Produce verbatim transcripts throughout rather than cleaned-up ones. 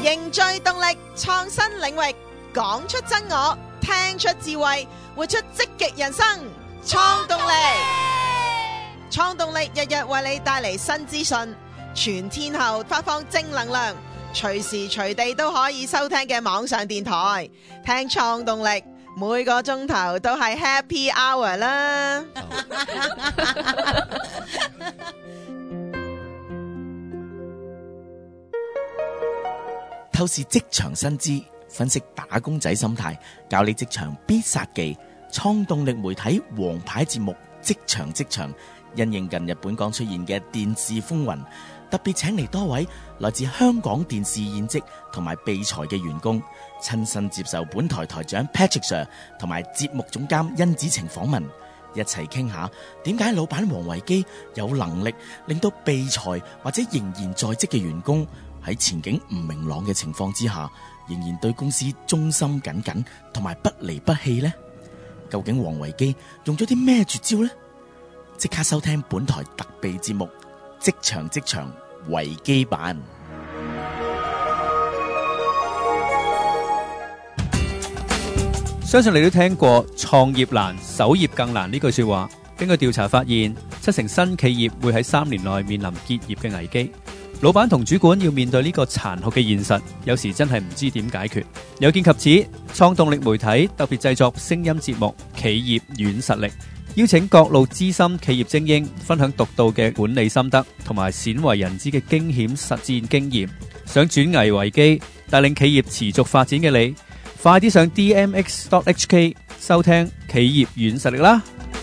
凝聚動力，創新領域，講出真我，聽出智慧，活出積極人生。創動力，創動力日日為你帶嚟新資訊，全天候發放正能量，隨時隨地都可以收聽嘅網上電台，聽創動力，每個鐘頭都係 Happy Hour 啦。 透視職場薪資，分析打工仔心態，教你職場必殺技。創動力媒體王牌節目《職場職場》，因應近日本港出現嘅電視風雲，特別請嚟多位來自香港電視現職同埋備才嘅員工，親身接受本台台長 Patrick Sir 同埋節目總監甄子晴訪問，一齊傾下點解老闆王維基有能力令到備才或者仍然在職嘅員工喺前景唔明朗嘅情況之下，仍然對公司忠心耿耿同埋不離不棄呢？究竟王維基用咗啲咩絕招呢？即刻收聽本台特備節目《職場職場維基版》。 相信你都聽過創業難，守業更難呢句說話。經過調查發現，七成新企業會喺三年內面臨結業嘅危機。老闆同主管要面對呢個殘酷嘅現實，有時真係唔知點解決。有見及此，創動力媒體特別製作聲音節目《企業軟實力》，邀請各路資深企業精英分享獨到嘅管理心得同埋鮮為人知嘅驚險實戰經驗。想轉危為機，帶領企業持續發展嘅你，快啲上 D M X dot H K 收聽《企業軟實力》啦！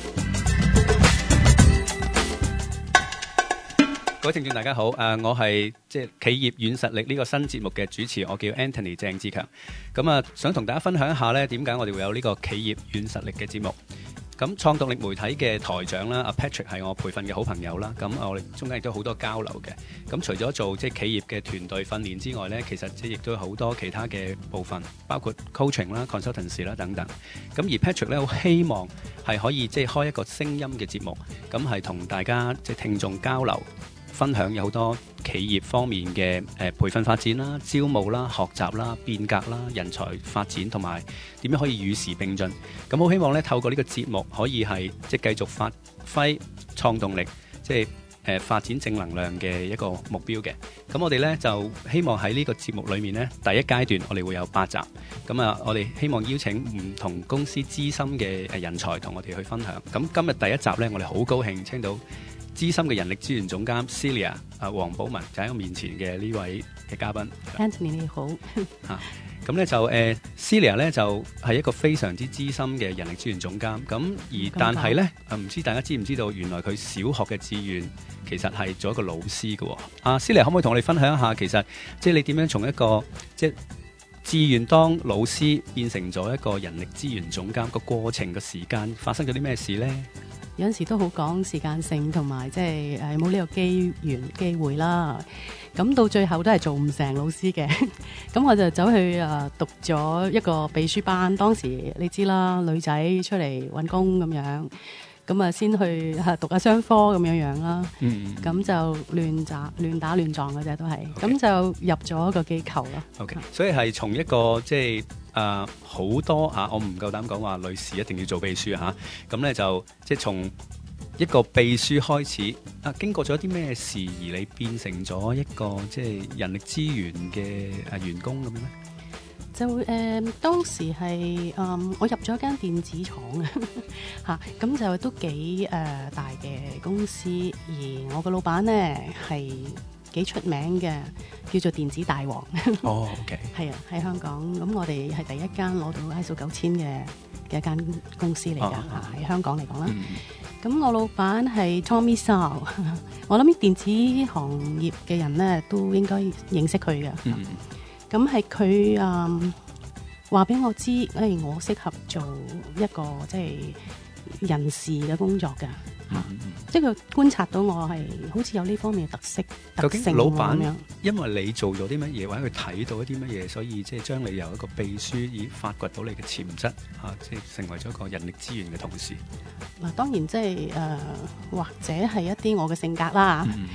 各位聽眾大家好，誒、呃，我係即係企業軟實力呢個新節目嘅主持，我叫 Anthony 鄭志強。咁啊，想同大家分享一下咧，點解我哋會有呢個企業軟實力嘅節目。咁創動力媒體嘅台長啦，阿 Patrick 係我培訓嘅好朋友啦。咁我哋中間亦都好多交流嘅。咁除咗做即係企業嘅團隊訓練之外咧，其實即係亦都有好多其他嘅部分，包括 coaching 啦、consultancy 啦等等。咁而 Patrick 咧，好希望係可以即係開一個聲音嘅節目，咁係同大家即係聽眾交流。分享有好多企業方面嘅誒培訓發展啦、招募啦、學習啦、變革啦、人才發展同埋點樣可以與時並進。咁好希望咧，透過呢個節目可以係即係繼續發揮創動力，即係誒發展正能量嘅一個目標嘅。咁我哋咧就希望喺呢個節目裏面咧，第一階段我哋會有八集。咁啊，我哋希望邀請唔同公司資深嘅誒人才同我哋去分享。咁今日第一集咧，我哋好高興請到資深嘅人力資源總監 Celia 啊，黃寶文就喺我面前嘅呢位嘅嘉賓。 Anthony 你好。 嚇，咁咧就誒 Celia 咧就係一個非常之資深嘅人力資源總監。咁而但係咧，啊唔知大家知唔知道，原來佢小學嘅志願其實係做一個老師嘅喎。啊 Celia 可唔可以同我哋分享一下，其實即係你點樣從一個即係志願當老師變成咗一個人力資源總監個過程嘅時間發生咗啲咩事咧？ 有陣時都好講時間性同埋即係誒冇呢個機緣機會啦。咁到最後都係做唔成老師嘅。咁我就走去誒讀咗一個秘書班。當時你知啦，女仔出嚟揾工咁樣，咁啊先去讀下商科咁樣樣啦。嗯。咁就亂打亂打亂撞嘅啫，都係。咁 Okay. 就入咗一個機構咯。 OK，所以係從一個即係。誒好、呃、多嚇、啊，我唔夠膽講話女士一定要做秘書嚇，咁、啊、咧就即係從一個秘書開始，啊經過咗啲咩事而你變成咗一個即係人力資源嘅誒員工咁樣咧？ 就誒、呃、當時係誒、嗯、我入咗間電子廠啊嚇，咁就都幾誒、呃、大嘅公司，而我個老闆咧係幾出名嘅，叫做電子大王。 哦、oh，OK， 係啊，喺香港，咁我哋係第一間攞到 I S O 九千嘅嘅一間公司嚟㗎，喺、oh. 香港嚟講啦。咁、mm. 我老闆係 Tommy Shaw， 我諗電子行業嘅人咧都應該認識佢嘅。咁係佢誒話俾我知，誒、哎、我適合做一個即係人事嘅工作㗎。嗯嗯、即係佢觀察到我係好似有呢方面嘅特色特性。究竟老闆因為你做咗啲乜嘢，或者佢睇到一啲乜嘢，所以即係將你由一個秘書而發掘到你嘅潛質啊，即係成為咗一個人力資源嘅同事。 嗱，當然即係誒、呃，或者係一啲我嘅性格啦。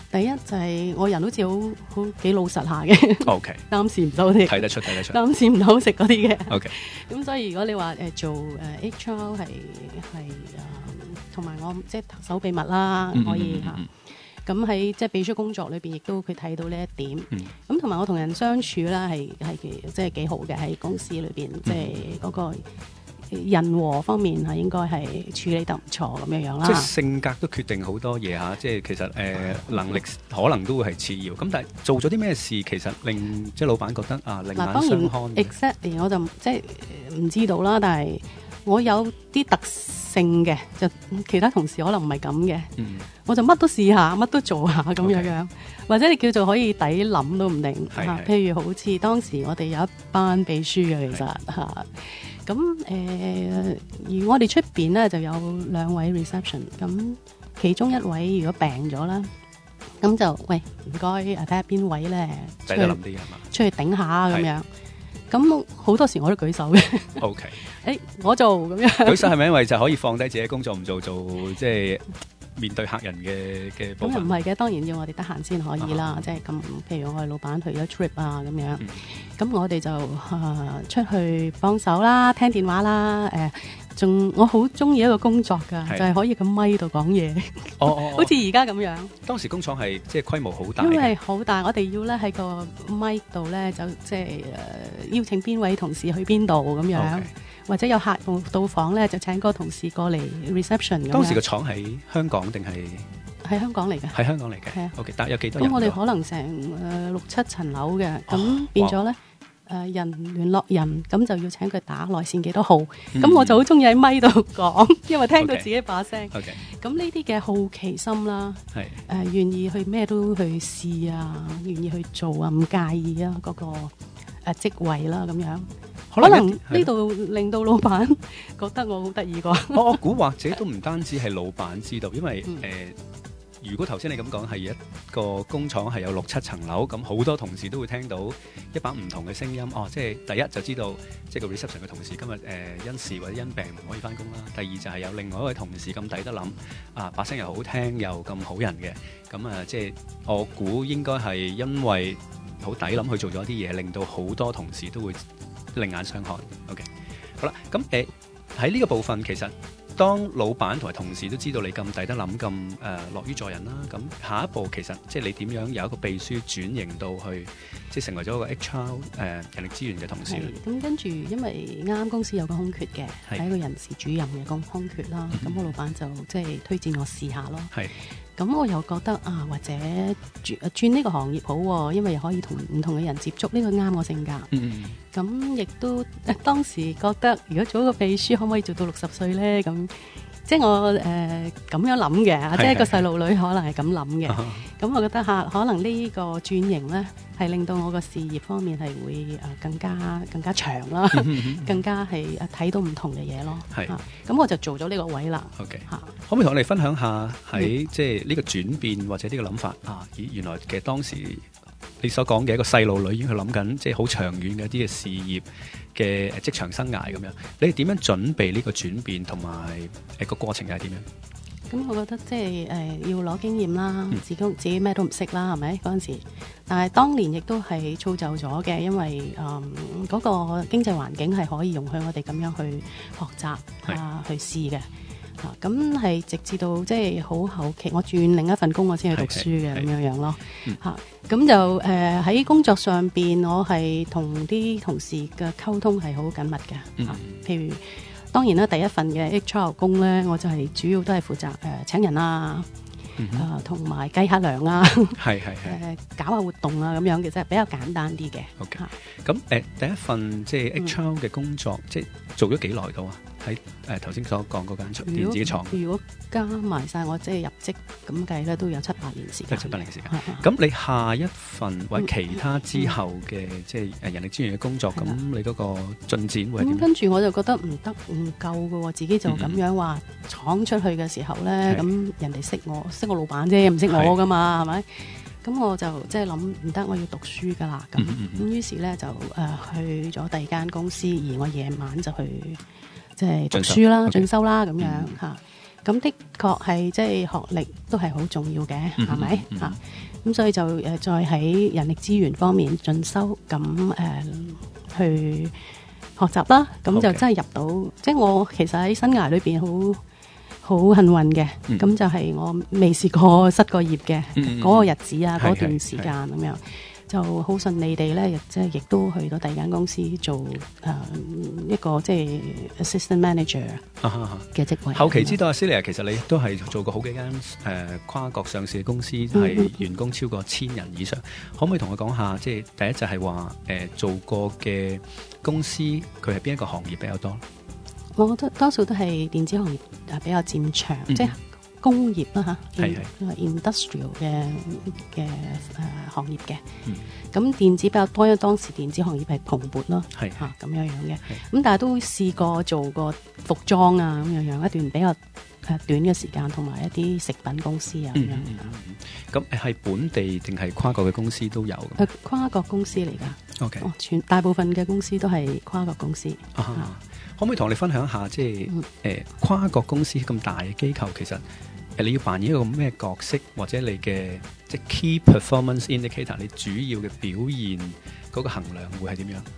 第一就係我人好似好好幾老實下嘅 OK， 擔事唔到啲， 睇得出睇得出。 擔事唔到食嗰啲嘅。 OK， 咁所以如果你話誒、呃、做誒 H R 係係誒，同、呃、埋我即係手秘密啦， 嗯、 可以嚇。 嗯嗯嗯咁喺即係秘書工作裏邊，亦都佢睇到呢一點。 嗯咁同埋我同人相處啦，係係即係幾好嘅喺公司裏邊，即係嗰個人和方面係應該係處理得唔錯咁樣樣啦。 即係性格都決定好多嘢嚇，即係其實誒、呃、能力可能都會係次要。咁但係做咗啲咩事，其實令即係老闆覺得啊另眼相看嘅。 Exactly，我就即係唔知道啦，但係我有啲特性嘅，就其他同事可能唔係咁嘅。嗯，我就乜都試下，乜都做下咁樣樣，okay. 或者你叫做可以抵諗都唔定嚇。譬如好似當時我哋有一班秘書嘅，其實嚇。咁誒、呃，而我哋出邊咧就有兩位 reception， 咁其中一位如果病咗啦，咁就喂唔該誒睇下邊位咧， 抵得諗啲係嘛？出去頂下咁樣。咁好多時我都舉手嘅。 O K， 誒我做咁樣。舉手係咪因為就可以放低自己工作唔做，做即係面對客人嘅嘅部分？ 咁又唔係嘅，當然要我哋得閒先可以啦。即係咁，譬如我哋老闆去咗 trip 啊咁樣，咁、嗯、我哋就、呃、出去幫手啦，聽電話啦，誒、呃。仲我好中意一個工作㗎，就係、是、可以咁咪度講嘢， 哦哦， 好似而家咁樣。 當時工廠係即係規模好大， 因為好大，我哋要咧喺個咪度咧就即係誒邀請邊位同事去邊度咁樣，okay. 或者有客到到訪咧就請個同事過嚟 reception 咁樣。 當時個廠喺香港定係喺香港嚟嘅？ 喺香港嚟嘅。係啊。OK， 但有幾多人？ 咁我哋可能成誒、呃、六七層樓嘅，咁、哦、變咗咧。誒、呃、人聯絡人咁就要請佢打內線幾多號，咁、嗯、我就好中意喺咪度講，因為聽到自己把聲。OK，咁呢啲嘅好奇心啦，係誒願意去咩都去試啊，願意去做啊，唔介意啊嗰、那個誒、呃、職位啦咁樣。可能呢度令到老闆覺得我好得意啩。 我我估或者都唔單止係老闆知道，因為誒。嗯呃如果頭先你咁講係一個工廠係有六七層樓，咁好多同事都會聽到一把唔同嘅聲音。哦，即係第一就知道，即係個 reception 嘅同事今日誒、呃、因事或者因病唔可以翻工啦。第二就係有另外一位同事咁抵得諗，啊把聲又好聽又咁好人嘅，咁啊即係我估應該係因為好抵諗去做咗啲嘢，令到好多同事都會另眼相看。OK， 好啦，咁誒喺呢個部分其實。當老闆同埋同事都知道你咁抵得諗咁誒樂於助人啦，咁下一步其實即係你點樣由一個秘書轉型到去即係成為咗一個 H R 誒、呃、人力資源嘅同事咧？ 咁跟住，因為啱啱公司有個空缺嘅，係一個人事主任嘅個空缺啦。咁、嗯、我老闆就即係推薦我試下咯。係。咁我又覺得啊，或者轉轉呢個行業好喎，因為又可以同唔同嘅人接觸，呢、呢個啱我性格。嗯咁亦都當時覺得，如果做一個秘書，可唔可以做到六十歲咧？咁即係我誒咁、呃、樣諗嘅，即係個細路女可能係咁諗嘅。咁我覺得嚇，可能呢個轉型咧，係令到我個事業方面係會誒更加更加長啦，更加係誒睇到唔同嘅嘢咯。係，咁我就做咗呢個位啦。OK，嚇，可唔可以同我哋分享下喺即係呢個轉變或者呢個諗法啊？咦，原來其實當時你所講嘅一個細路女已經去諗緊，即係好長遠嘅一啲嘅事業嘅職場生涯咁樣。你哋點樣準備呢個轉變，同埋誒個過程係點樣？咁我覺得即係誒要攞經驗啦，自己自己咩都唔識啦，係咪嗰陣時？但係當年亦都係造就咗嘅，因為誒嗰個經濟環境係可以容許我哋咁樣去學習啊，去試嘅。啊，咁係直至到即係好後期，我轉另一份工，我先去讀書嘅咁樣樣咯。嚇，咁就誒喺工作上邊，我係同啲同事嘅溝通係好緊密嘅。嗯，譬如當然啦，第一份嘅 H R 工咧，我就係主要都係負責誒、呃、請人啊，誒同埋計下糧啊，係係係誒搞下活動啊咁樣，其實比較簡單啲嘅。OK，咁誒、呃、第一份即係 H R 嘅工作，嗯、即係做咗幾耐到啊？喺誒頭先所講嗰間電子廠，如果加埋晒我即係入職咁計咧，都有七八年時間。七八年時間。咁你下一份或者其他之後嘅、嗯、即係誒人力資源嘅工作，咁、嗯、你嗰個進展會係點？咁跟住我就覺得唔得唔夠嘅喎，自己就咁樣話闖出去嘅時候咧，咁、嗯、人哋識我識我老闆啫，唔識我噶嘛，係咪？咁我就即係諗唔得，我要讀書噶啦。咁咁、嗯嗯、於是咧就誒、呃、去咗第二間公司，而我夜晚就去。即係讀書啦、進修啦咁樣嚇，咁、 咁的確係即係學歷都係好重要嘅，係咪嚇？咁所以就誒再喺人力資源方面進修，咁誒、呃、去學習啦。咁就真係入到，Okay. 即係我其實喺生涯裏邊好好幸運嘅。咁、嗯、就係我未試過失過業嘅嗰、嗯、個日子啊，嗰、嗯、段時間咁樣。就好順利地咧，即係亦都去到第二間公司做誒、呃、一個即係 assistant manager 嘅職位。 後期知道阿 Celia 其實你都係做過好幾間誒、呃、跨國上市嘅公司，係員工超過千人以上。嗯、可唔可以同我講下，即係第一就係話誒做過嘅公司，佢係邊一個行業比較多？ 我覺得多數都係電子行業誒比較佔長，嗯、即係。工業啦嚇，係係 industrial 嘅嘅誒行業嘅，咁、嗯、電子比較多，因為當時電子行業係蓬勃咯，係嚇咁樣樣嘅，咁但係都試過做過服裝啊咁樣樣一段比較誒短嘅時間，同埋一啲食品公司啊咁樣。 咁係本地定係跨國嘅公司都有？ 誒跨國公司嚟㗎 ，OK， 哦，全大部分嘅公司都係跨國公司。啊啊、可唔可以同我哋分享下，即係誒、嗯呃、跨國公司咁大嘅機構，其實？誒你要扮演一個咩角色，或者你嘅即係 key performance indicator，你主要嘅表現嗰個衡量會係點樣？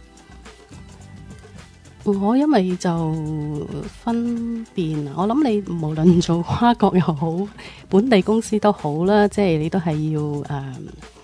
我因為就分辨，我諗你無論做跨國又好，本地公司都好啦，即係你都係要誒，嗯、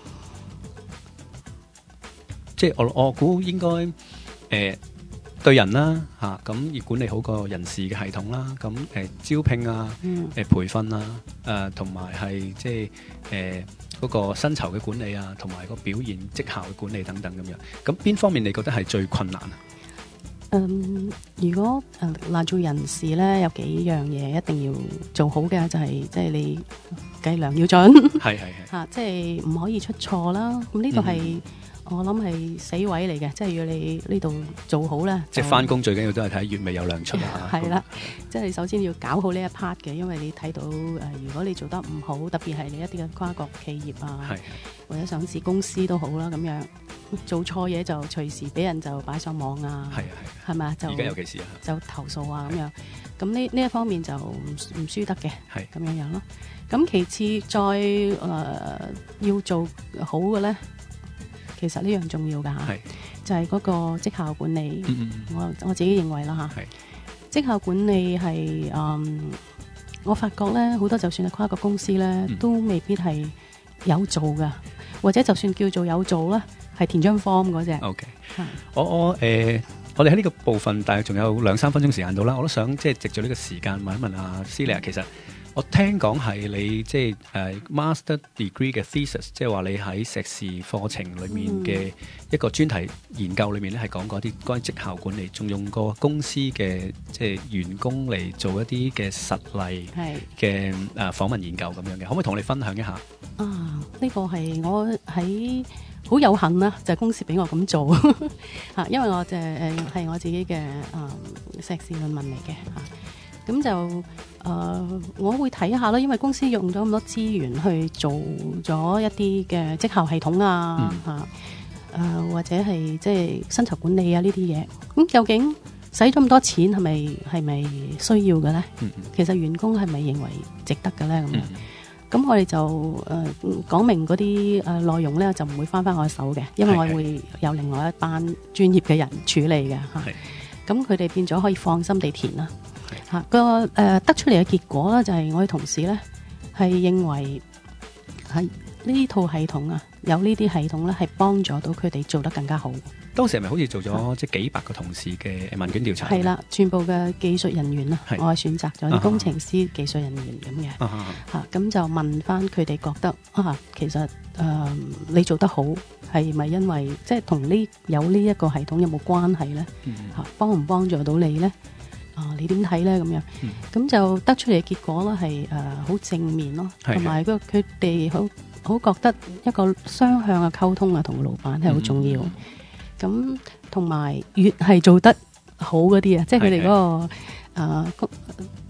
即係我我估應該誒。呃對人啦嚇，咁要管理好個人事嘅系統啦，咁誒、呃、招聘啊，誒、嗯呃、培訓啊，誒同埋係即係誒嗰個薪酬嘅管理啊，同埋個表現績效嘅管理等等咁樣。咁邊方面你覺得係最困難啊？ 嗯，如果誒嗱、呃、做人事咧，有幾樣嘢一定要做好嘅，就係即係你計量要準，係係係嚇，即係唔可以出錯啦。咁呢度係。嗯我諗係死位嚟嘅，即係要你呢度做好咧。 即係翻工最緊要都係睇月尾有糧出啊！ 係啦，即係首先要搞好呢一 part 嘅，因為你睇到誒、呃，如果你做得唔好，特別係你一啲嘅跨國企業啊，或者上市公司都好啦，咁樣做錯嘢就隨時俾人就擺上網啊，係啊係，係咪？就而家尤其是啊，就投訴啊咁樣。咁呢呢一方面就唔唔輸得嘅，係咁樣樣咯。咁其次再誒、呃、要做好嘅咧。其實呢樣重要㗎嚇，就係、是、嗰個績效管理。嗯嗯我我自己認為啦嚇，績效管理係嗯，我發覺咧好多就算係跨國公司咧，嗯、都未必係有做㗎，或者就算叫做有做啦，係填張 form 嗰隻。OK， 我我誒、呃，我哋喺呢個部分，大約仲有兩三分鐘時間到啦，我都想即係藉住呢個時間問一問阿 Celia，其實。我聽講係你即係誒、uh, master degree 嘅 thesis， 即係話你喺碩士課程裏面嘅一個專題研究裏面咧，係講過啲關於績效管理，仲用過公司嘅即係員工嚟做一啲嘅實例嘅誒訪問研究咁樣嘅，可唔可以同我哋分享一下？啊， 呢、這個係我喺好有幸啦，就係、是、公司俾我咁做嚇，因為我就誒係我自己嘅誒、嗯、碩士論文嚟嘅嚇。咁就誒、呃，我會睇下啦，因為公司用咗咁多資源去做咗一啲嘅績效系統啊，嚇、嗯，誒、呃、或者係即係薪酬管理啊呢啲嘢。咁、嗯、究竟使咗咁多錢係咪係咪需要嘅咧？嗯嗯其實員工係咪認為值得嘅咧？咁樣，咁、嗯、我哋就誒講、呃、明嗰啲誒內容咧，就唔會翻翻我手嘅，因為我會有另外一班專業嘅人處理嘅嚇。咁佢哋變咗可以放心地填啦。嚇個誒得出嚟嘅結果咧，就係我哋同事咧係認為係呢套系統啊，有呢啲系統咧係幫助到佢哋做得更加好。 當時係咪好似做咗即係幾百個同事嘅問卷調查？ 係啦，全部嘅技術人員啦，我係選擇咗啲工程師、技術人員咁嘅嚇，咁就問翻佢哋覺得啊，其實誒、呃、你做得好係咪因為即係同呢有呢一個系統有冇關係咧？嚇、嗯，幫唔幫助到你咧？啊，你點睇咧？咁樣，咁、嗯、就得出嚟嘅結果咧，係誒好正面咯，同埋個佢哋好好覺得一個雙向嘅溝通啊，同老闆係好重要。咁同埋越係做得好嗰啲啊，即係佢哋嗰個誒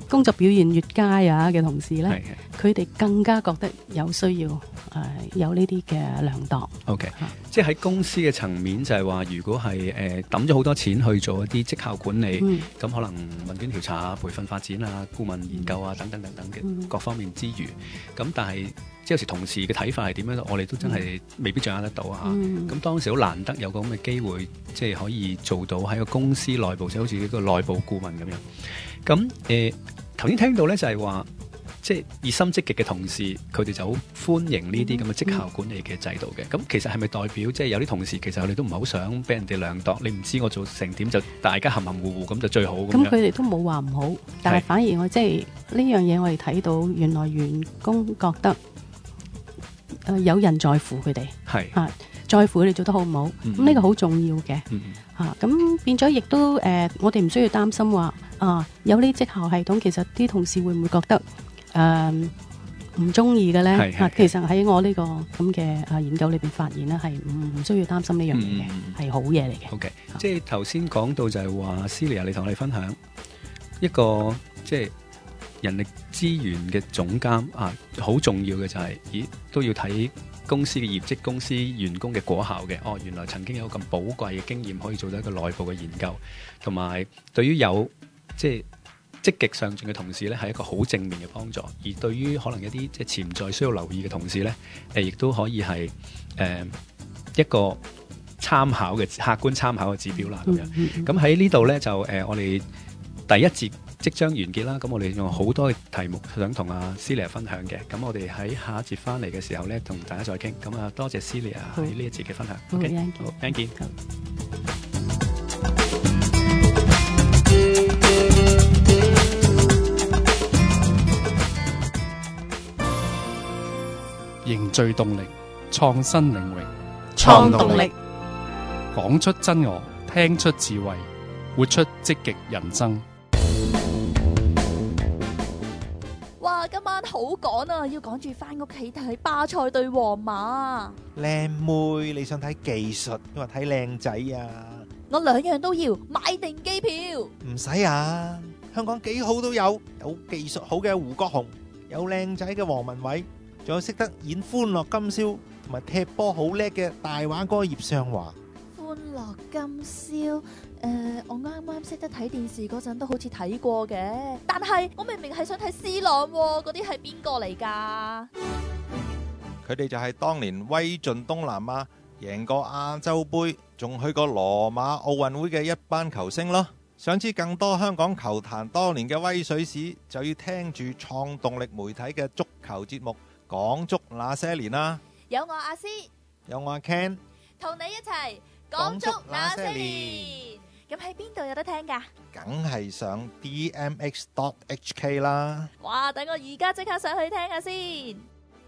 工作表現越佳啊嘅同事咧， 係佢哋更加覺得有需要誒、呃、有呢啲嘅量度。 OK， 啊即係喺公司嘅層面就係話，如果係誒抌咗好多錢去做一啲績效管理，咁、 嗯、 可能問卷調查啊、培訓發展啊、顧問研究啊等等等等嘅各方面之餘，咁、嗯、但係即係有時同事嘅睇法係點樣，我哋都真係未必掌握得到啊。咁、嗯、當時好難得有個咁嘅機會，即係可以做到喺個公司內部，即係好似一個內部顧問咁樣。咁誒頭先聽到咧就係話，即係熱心積極嘅同事，佢哋就好歡迎呢啲咁嘅績效管理嘅制度嘅。咁、嗯、其實係咪代表即係有啲同事其實佢哋都唔係好想俾人哋量度？你唔知我做成點就大家含含糊糊咁就最好咁樣。 咁佢哋都冇話唔好，但係反而我即係呢樣嘢，我哋睇到原來員工覺得誒、呃、有人在乎佢哋，係啊，在乎佢哋做得好唔好。咁、嗯、呢個好重要嘅。嗯嚇，咁、啊、變咗亦都誒、呃，我哋唔需要擔心話啊，有呢績效系統，其實啲同事會唔會覺得誒唔中意嘅咧？嚇、啊，其實喺我呢、這個咁嘅啊研究裏邊發現咧，係唔唔需要擔心呢樣嘢嘅，係、嗯、好嘢嚟嘅。 OK，、啊、即係頭先講到就係話 Celia 你同我哋分享一個即係人力資源嘅總監啊，好重要嘅就係、是，咦都要睇公司嘅業績、公司員工嘅果效嘅。哦，原來曾經有咁寶貴嘅經驗，可以做到一個內部嘅研究，同埋對於有即係積極上進嘅同事咧，係一個好正面嘅幫助。而對於可能一啲即係潛在需要留意嘅同事咧，誒亦都可以係誒、呃、一個參考嘅客觀參考嘅指標啦。咁樣咁喺呢度咧就誒、呃、我哋第一節即將完結啦，咁我哋用好多嘅題目想同阿 Celia 分享嘅，咁我哋喺下一節翻嚟嘅時候咧，同大家再傾。咁啊，多謝 Celia 喺呢一節嘅分享。 好 OK， 好， 再見。 凝聚動力，創新領域， 創動力， 講出真我，聽出智慧，活出積極人生。 哇！今晚好趕啊，要趕住翻屋企睇巴塞對皇馬。 靚妹，你想睇技術，抑或睇靚仔啊？ 我兩樣都要，買定機票。 唔使啊，香港幾好都有，有技術好嘅胡國雄，有靚仔嘅黃文偉，仲有識得演歡樂今宵同埋踢波好叻嘅大話哥葉尚華。 歡樂今宵，誒、呃，我啱啱識得睇電視嗰陣都好似睇過嘅，但係我明明係想睇 C 朗，嗰啲係邊個嚟㗎？ 佢哋就係當年威盡東南亞，贏過亞洲杯，仲去過羅馬奧運會嘅一班球星咯。想知更多香港球壇多年嘅威水史，就要聽住創動力媒體嘅足球節目《講足那些年》啦。 有我阿詩， 有我阿 Ken， 同你一齊講足那些年。咁喺邊度有得聽㗎？ 梗係上 D M X dot H K 啦。 哇！等我而家即刻上去聽下先。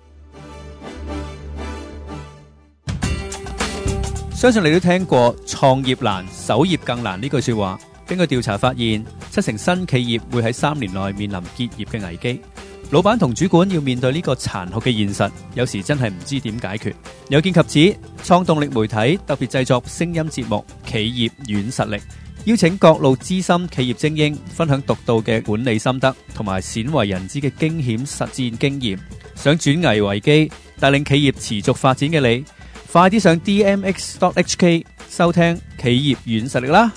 相信你都聽過創業難，守業更難呢句說話。根據調查發現，七成新企業會喺三年內面臨結業嘅危機。老闆同主管要面對呢個殘酷嘅現實，有時真係唔知點解決。有見及此，創動力媒體特別製作聲音節目《企業軟實力》，邀請各路資深企業精英分享獨到嘅管理心得同埋鮮為人知嘅驚險實戰經驗。想轉危為機，帶領企業持續發展嘅你，快啲上 D M X dot H K 收聽《企業軟實力》啦！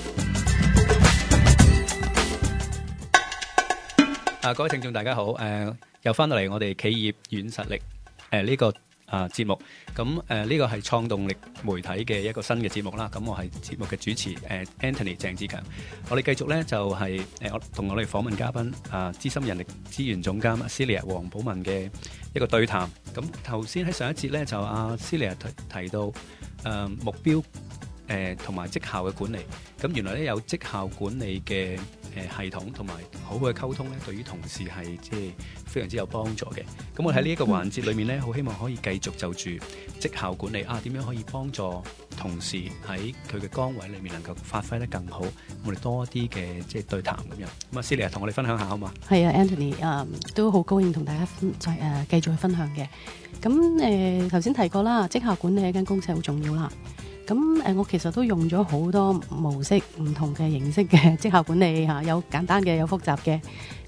啊，各位聽眾大家好，誒、呃、又翻到嚟我哋企業軟實力誒呢、呃這個啊節目，咁誒呢個係創動力媒體嘅一個新嘅節目啦。咁我係節目嘅主持誒、呃、Anthony 鄭志強，我哋繼續咧就係誒我同我哋訪問嘉賓啊資深人力資源總監 Celia 黃寶雯嘅一個對談。咁頭先喺上一節咧就阿、啊、Celia 提提到誒、呃、目標誒同埋績效嘅管理，咁原來咧有績效管理嘅誒系統同埋好好嘅溝通咧，對於同事係即係非常之有幫助嘅。咁我喺呢一個環節裏面咧，好希望可以繼續就住績效管理啊，點樣可以幫助同事喺佢嘅崗位裏面能夠發揮得更好。我哋多一啲嘅即係對談咁樣。咁啊，Celia同我哋分享下好嘛？ 係啊 ，Anthony，誒、呃、都好高興同大家再誒、呃、繼續去分享嘅。咁誒頭先提過啦，績效管理喺間公司好重要啦。咁誒、呃，我其實都用咗好多模式、唔同嘅形式嘅績效管理嚇，有簡單嘅，有複雜嘅。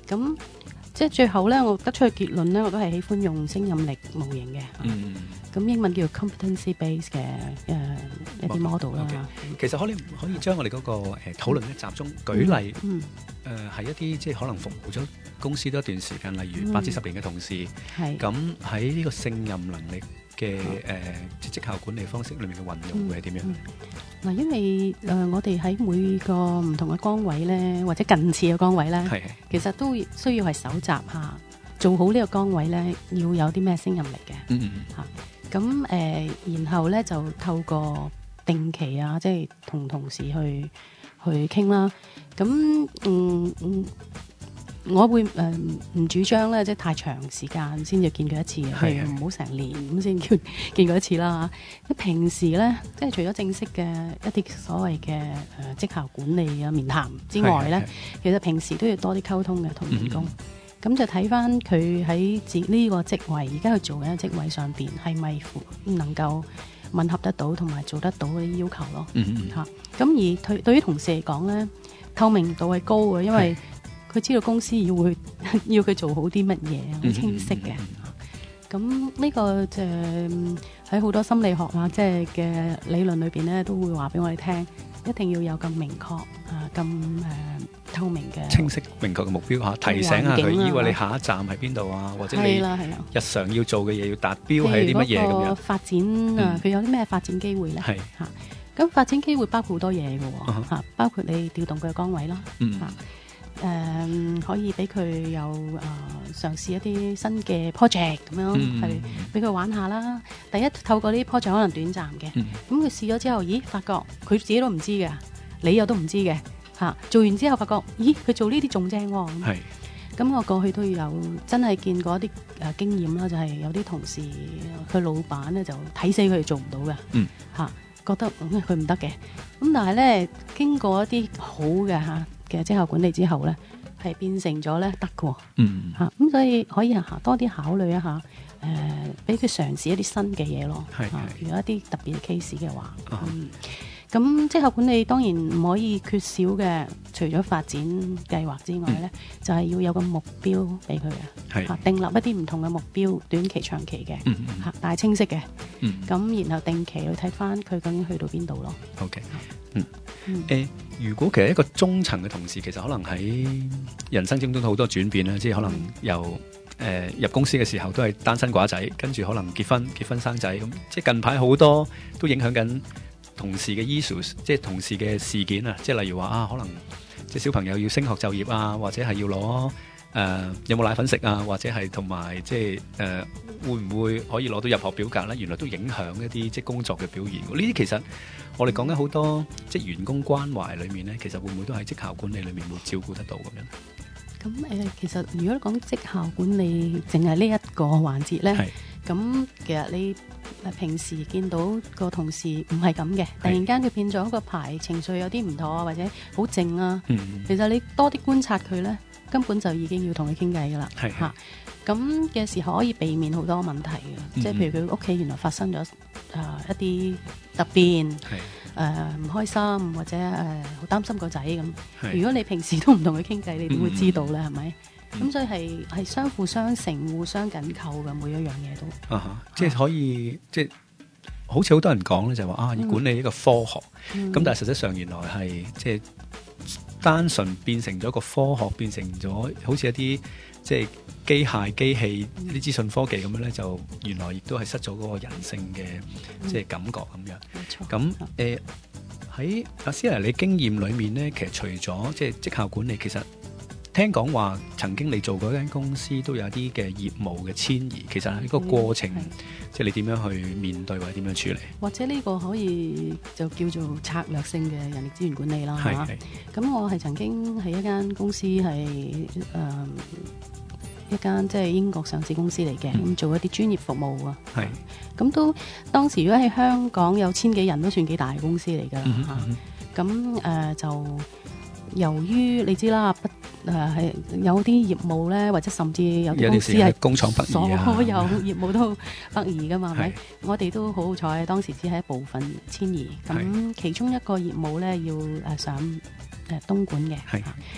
咁即係最後咧，我得出嘅結論咧，我都係喜歡用聲引力模型嘅。 嗯， 咁英文叫 competency base 嘅誒一啲 model 啦。 其實可以可以將我哋嗰個誒討論咧集中舉例， 嗯， 誒係一啲即係可能服務咗公司多一段時間，例如八至十年嘅同事， 係咁喺呢個勝任能力嘅誒即係績效管理方式裏面嘅運用會係點樣？ 嗱，因為誒我哋喺每個唔同嘅崗位咧，或者近似嘅崗位咧， 係其實都需要係搜集下做好呢個崗位咧，要有啲咩聲引力嘅。 嗯嗯嚇，咁誒，然後咧就透過定期啊，即係同同事去去傾啦。咁嗯嗯。我會誒唔、呃、主張咧，即係太長時間先至見佢一次嘅，譬如唔好成年咁先見見佢一次啦。咁平時咧，即係除咗正式嘅一啲所謂嘅誒、呃、績效管理啊面談之外咧，其實平時都要多啲溝通嘅同員工。咁、嗯、就睇翻佢喺自呢個職位，而家去做嘅職位上邊係咪能夠吻合得到同埋做得到嗰啲要求咯？嚇、嗯！咁、嗯、而對對於同事嚟講咧，透明度係高嘅，因為佢知道公司要佢要佢做好啲乜嘢，好清晰嘅。咁呢、嗯、個就喺好多心理學啊，即係嘅理論裏邊咧，都會話俾我哋聽，一定要有咁明確啊，咁誒、呃、透明嘅清晰明確嘅目標嚇，提醒下佢，以為你下一站喺邊度啊，或者你日常要做嘅嘢要達標係啲乜嘢咁樣。發展啊，佢、嗯、有啲咩發展機會咧？係嚇，咁發展機會包括好多嘢嘅喎嚇，包括你調動佢嘅崗位啦，嗯。誒、呃、可以俾佢有誒、呃、嘗試一啲新嘅 project 咁樣，係俾佢玩下啦。第一透過呢啲 project 可能短暫嘅，咁佢試咗之後，咦，發覺佢自己都唔知嘅，你又都唔知嘅嚇、啊。做完之後發覺，咦，佢做呢啲仲正喎。係，咁我過去都有真係見過一啲誒、呃、經驗啦，就係、是、有啲同事佢老闆咧就睇死佢哋做唔到嘅，嚇、嗯啊、覺得佢唔得嘅。咁但係咧經過一啲好嘅嚇嘅績效管理之後咧，係變成咗咧得嘅，嗯嚇，咁、啊、所以可以嚇多啲考慮一下，誒俾佢嘗試一啲新嘅嘢咯，係、啊，如果一啲特別嘅 case 嘅話，啊、嗯，咁績效管理當然唔可以缺少嘅，除咗發展計劃之外咧、嗯，就係、是、要有個目標俾佢嘅，係嚇，訂立一啲唔同嘅目標，短期、長期嘅，嚇、嗯嗯，但係清晰嘅，咁、嗯、然後定期去睇翻佢究竟去到邊度咯。OK， 嗯。誒、嗯呃，如果其實一個中層嘅同事，其實可能喺人生之中都好多轉變啦，即係可能由誒、呃、入公司嘅時候都係單身寡仔，跟住可能結婚結婚生仔咁，即係近排好多都影響緊同事嘅 issues， 即係同事嘅事件啊，即係例如話啊，可能即係小朋友要升學就業啊，或者係要攞誒、呃、有冇奶粉食啊，或者係同埋即係誒、呃、會唔會可以攞到入學表格咧？原來都影響一啲即係工作嘅表現。呢啲其實我哋講緊好多即係員工關懷裏面咧，其實會唔會都喺績效管理裏面會照顧得到咁樣？咁誒、呃，其實如果講績效管理，淨係呢一個環節咧，咁其實你平時見到個同事唔係咁嘅，突然間佢變咗一個排情緒有啲唔妥啊，或者好靜啊、嗯，其實你多啲觀察佢咧，根本就已經要同佢傾偈噶啦，嚇。咁嘅時候可以避免好多問題嘅、嗯，即係譬如佢屋企原來發生咗誒、呃、一啲突變，誒唔、呃、開心或者誒好、呃、擔心個仔咁。如果你平時都唔同佢傾偈，你點會知道咧？係、嗯、咪？咁、嗯、所以係係相輔相成、互相緊扣嘅，每一樣嘢都。啊，即係可以，即係好似好多人講咧，就係話啊，要管理一個科學。咁、嗯、但係實際上原來係即係單純變成咗個科學，變成咗好似一啲即係機械、機器、啲資訊科技咁樣咧，就原來亦都係失咗嗰個人性嘅即係感覺咁樣。冇錯。咁誒喺阿思妮你經驗裏面咧，其實除咗即係績效管理，其實聽講話曾經你做過一間公司都有一啲嘅業務嘅遷移，其實喺個過程，嗯、即係你點樣去面對或者點樣處理？或者呢個可以就叫做策略性嘅人力資源管理啦。係係。咁我係曾經喺一間公司係誒、呃、一間即係英國上市公司嚟嘅，咁、嗯、做一啲專業服務啊。係。咁都當時如果喺香港有千幾人都算幾大公司嚟㗎啦嚇。咁、嗯、誒、呃、就由於你知啦，不誒係有啲業務咧，或者甚至有啲公司係工廠北移啊，所有業務都北移㗎嘛，係咪？我哋都好好彩，當時只係一部分遷移。咁其中一個業務咧要誒上誒東莞嘅。係。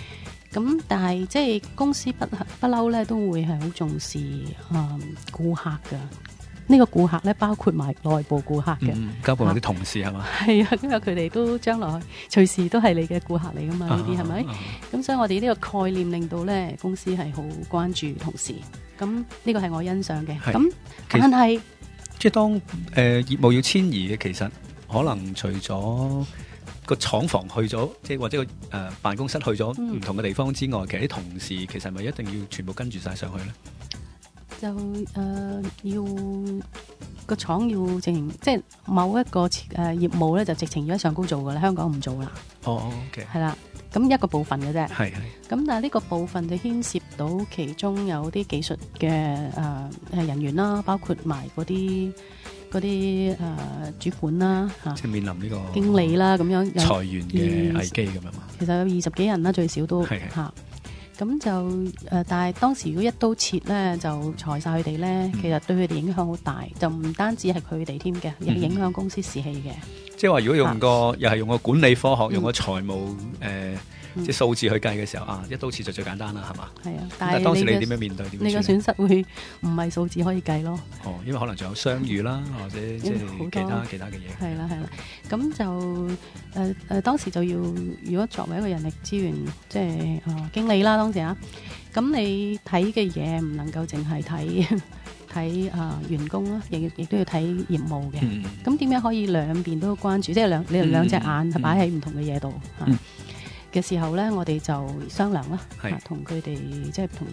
咁但係即係公司不不嬲咧，都會係好重視誒顧客㗎。呢個顧客咧包括埋內部顧客嘅， 包括埋啲同事係嘛？ 係啊，因為佢哋都將來隨時都係你嘅顧客嚟噶嘛，呢啲係咪？咁所以我哋呢個概念令到咧公司係好關注同事，咁呢個係我欣賞嘅。咁但係即係當誒、呃、業務要遷移嘅，其實可能除咗個廠房去咗，即係或者個誒、呃、辦公室去咗唔同嘅地方之外，嗯、其實啲同事其實係咪一定要全部跟住晒上去咧？ 就誒、呃、要個廠要直情，即係某一個誒、呃、業務咧，就直情要喺上高做噶啦，香港唔做啦。 哦 OK， 係啦，咁一個部分嘅啫。 係係。咁但係呢個部分就牽涉到其中有啲技術嘅誒誒人員啦，包括埋嗰啲嗰啲誒主管啦嚇。 即係面臨呢個經理啦咁樣裁員嘅危機咁樣嘛。 其實有二十幾人啦，最少都嚇。咁就誒、呃，但係當時如果一刀切咧，就裁晒佢哋咧，嗯、其實對佢哋影響好大，就唔單止係佢哋添嘅，亦影響公司士氣嘅。即係話，如果用個、啊、又係用個管理科學，嗯、用個財務誒。呃即係數字去計嘅時候啊，一刀切就最簡單啦，係嘛？係啊，但係當時你點樣面對？點樣？ 你個損失會唔係數字可以計咯？ 哦，因為可能仲有商譽啦，或者即係其他其他嘅嘢。 係啦係啦，咁就誒誒、呃呃、當時就要，如果作為一個人力資源即係誒、呃、經理啦，當時啊，咁你睇嘅嘢唔能夠淨係睇睇誒員工啦，亦亦都要睇業務嘅。咁點樣可以兩邊都關注？即係兩你哋兩隻眼係擺喺唔同嘅嘢度嚇嘅時候咧，我哋就商量啦，同佢哋即係同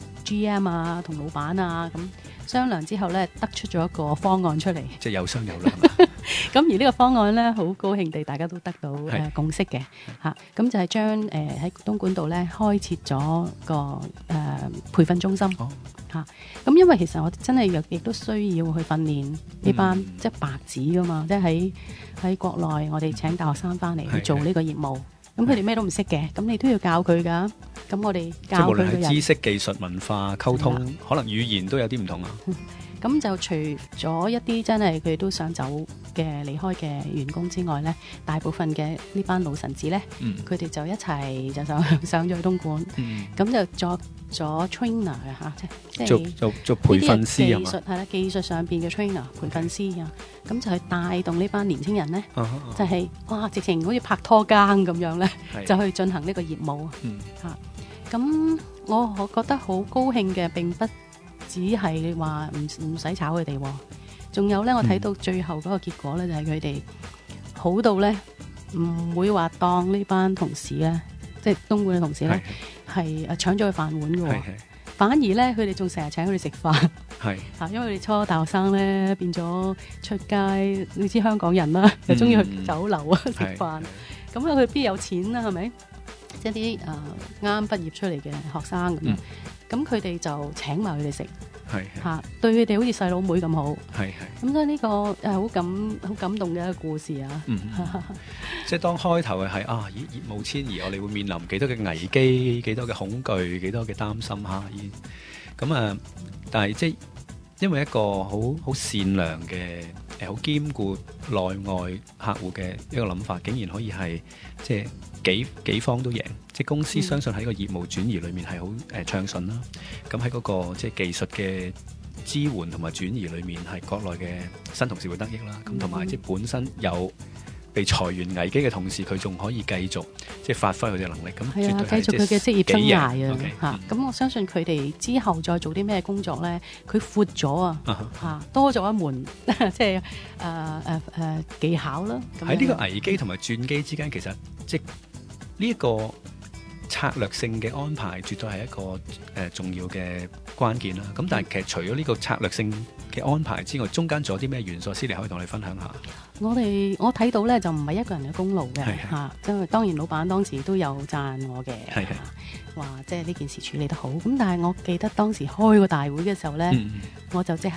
G M 啊，同老闆啊咁商量之後咧，得出咗一個方案出嚟， 即係有商有量。 咁而呢個方案咧，好高興地大家都得到誒、呃、共識嘅嚇，咁就係將誒喺東莞度咧開設咗個誒、呃、培訓中心嚇。咁、哦啊、因為其實我真係亦都需要去訓練呢班、嗯、即係白紙噶嘛，即係喺喺國內我哋請大學生翻嚟去做呢個業務。咁佢哋咩都唔識嘅，咁你都要教佢噶。咁我哋教佢嘅人， 即係無論係知識、技術、文化、溝通，可能語言都有啲唔同啊。 咁、嗯、就除咗一啲真係佢哋都想走嘅離開嘅員工之外咧，大部分嘅呢班老臣子咧，佢哋、嗯、就一齊就上上咗去東莞，咁、嗯、就作咗 trainer 嘅嚇，即係做做做培訓師啊嘛。 技術係啦，技術上邊嘅 trainer 培訓師啊，咁就去帶動呢班年青人咧，uh huh, uh huh. 就係、是、哇，直情好似拍拖更咁樣咧，的就去進行呢個業務、嗯、啊。嚇，咁我我覺得好高興嘅並不只係話唔唔使炒佢哋，仲有咧，我睇到最後嗰個結果咧，就係佢哋好到咧，唔會話當呢班同事咧，即係東莞嘅同事咧，係誒搶咗佢飯碗嘅，的反而咧佢哋仲成日請佢哋食飯，係嚇的，因為佢哋初大學生咧變咗出街，你知香港人啦，又中意去酒樓啊食飯，咁啊佢邊有錢啦，係咪？即係啲誒啱畢業出嚟嘅學生咁樣，咁佢哋就請埋佢哋食。係嚇，對佢哋好似細佬妹咁好，係係咁，所以呢個誒好感好感動嘅一個故事啊！嗯， 即係當開頭嘅係啊，業業務遷移，我哋會面臨幾多嘅危機、幾多嘅恐懼、幾多嘅擔心嚇。咁啊，但係即係因為一個好好善良嘅誒，好兼顧內外客戶嘅一個諗法，竟然可以係即係幾幾方都贏。即係公司相信喺個業務轉移裏面係好誒暢順啦，咁喺嗰個即係技術嘅支援同埋轉移裏面係國內嘅新同事會得益啦，咁同埋即係本身有被裁員危機嘅同事，佢仲可以繼續即係發揮佢嘅能力，咁係啊，繼續佢嘅職業生涯啊嚇，咁、okay, 我相信佢哋之後再做啲咩工作咧，佢闊咗啊嚇，多咗一門即係誒誒誒技巧啦。 喺呢個危機同埋轉機之間，其實即係呢一個策略性嘅安排絕對係一個誒、呃、重要嘅關鍵啦。咁但係其實除咗呢個策略性嘅安排之外，中間仲有啲咩元素，Celia可以同你分享下？ 我哋我睇到咧就唔係一個人嘅功勞嘅嚇，即係當然老闆當時都有讚我嘅，話即係呢件事處理得好。咁但係我記得當時開個大會嘅時候咧，嗯、我就即刻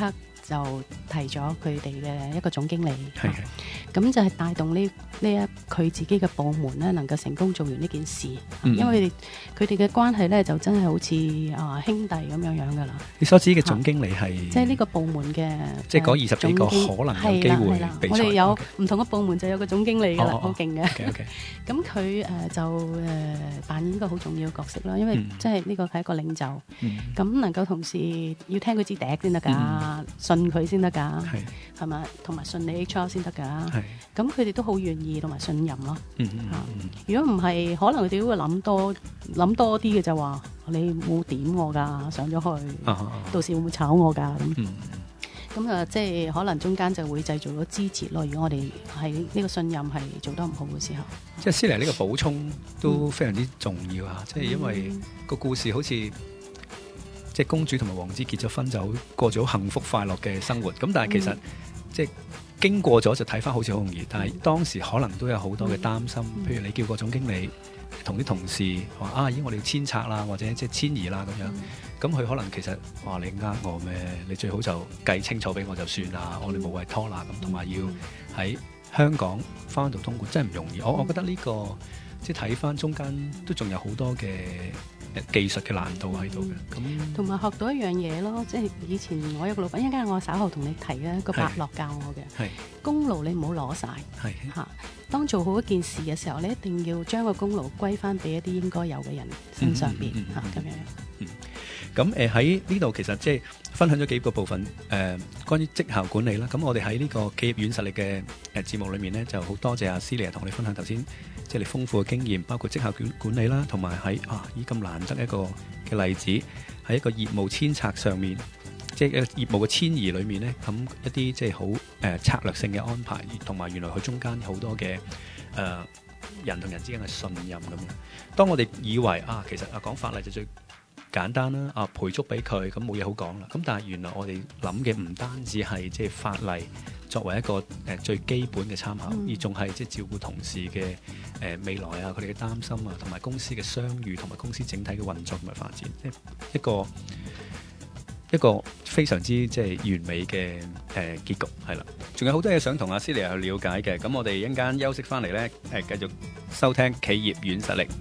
就提咗佢哋嘅一個總經理， 係咁就係帶動呢呢一佢自己嘅部門咧，能夠成功做完呢件事， 嗯、 因為佢哋嘅關係咧就真係好似啊兄弟咁樣樣噶啦。 你所指嘅總經理係即係呢個部門嘅， 即係嗰二十幾個可能有機會比賽。 我哋有唔同嘅部門就有個總經理噶啦，好勁嘅。 OK， 咁佢誒就誒、呃、扮演一個好重要嘅角色啦，因為即係呢個係一個領袖，咁、嗯、能夠同時要聽佢支笛先得㗎，嗯、信佢先得㗎，係咪？同埋信你 H R 先得㗎。咁佢哋都好願意同埋信任咯。嗯嗯嗯、如果唔係，可能佢哋都會諗多諗多啲嘅，就話你冇點我㗎，上咗去，啊啊、到時會唔會炒我㗎咁？嗯咁啊，即係可能中間就會製造咗枝節咯。如果我哋喺呢個信任係做得唔好嘅時候， 即係思妮呢個補充都非常之重要啊！即係、嗯、因為個故事好似即係公主同埋王子結咗婚就過咗幸福快樂嘅生活。咁但係其實、嗯、即係經過咗就睇翻好似好容易，但係當時可能都有好多嘅擔心。嗯、譬如你叫個總經理同啲同事話啊，咦我哋要遷冊啦，或者即係遷移啦咁樣。嗯咁佢可能其實話你呃我咩？你最好就計清楚俾我就算啦，我哋無謂拖啦咁，同埋要喺香港翻到東莞真係唔容易。我我覺得呢個即係睇翻中間都仲有好多嘅技術嘅難度喺度嘅。咁同埋學到一樣嘢咯，即係以前我有個老闆，一陣間我稍後同你提咧，個伯樂教我嘅功勞你唔好攞晒嚇。當做好一件事嘅時候，你一定要將個功勞歸翻俾一啲應該有嘅人身上邊嚇咁樣。 嗯，咁誒喺呢度其實即係分享咗幾個部分誒、呃，關於績效管理啦。咁我哋喺呢個企業軟實力嘅誒節目裏面呢，就好多謝阿 Celia 同我哋分享頭先即係你豐富嘅經驗，包括績效管管理啦，同埋喺啊依咁難得一個嘅例子，喺一個業務遷冊上面，即係一個業務嘅遷移裏面呢，咁一啲即係好誒策略性嘅安排，同埋原來佢中間好多嘅誒、呃、人同人之間嘅信任咁樣。當我哋以為啊，其實啊講法例就最簡單啦，啊賠足俾佢，咁冇嘢好講啦。咁但係原來我哋諗嘅唔單止係即係法例作為一個誒、呃、最基本嘅參考，嗯、而仲係即係照顧同事嘅誒、呃、未來啊，佢哋嘅擔心啊，同埋公司嘅商譽同埋公司整體嘅運作同埋發展，即係一個一個非常之即係完美嘅誒、呃、結局係啦。仲有好多嘢想同阿 Celia 去了解嘅，咁我哋一陣間休息翻嚟咧，誒、呃、繼續收聽企業軟實力。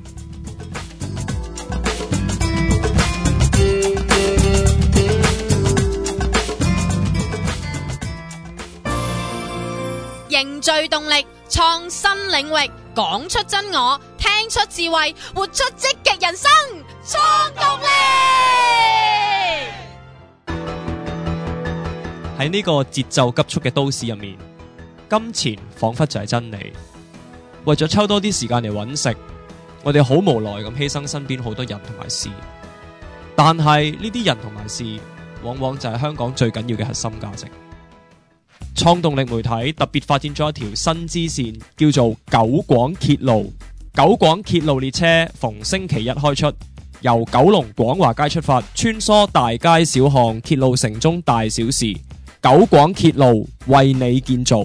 凝聚動力，創新領域，講出真我，聽出智慧，活出積極人生，創動力。 喺呢個節奏急速嘅都市入面，金錢仿佛就係真理。為咗抽多啲時間嚟揾食，我哋好無奈咁犧牲身邊好多人同埋事。但係呢啲人同埋事，往往就係香港最緊要嘅核心價值。創動力媒體特別發展咗一條新支線，叫做九廣鐵路。九廣鐵路列車逢星期一開出，由九龍廣華街出發，穿梭大街小巷，鐵路城中大小事。九廣鐵路為你建造。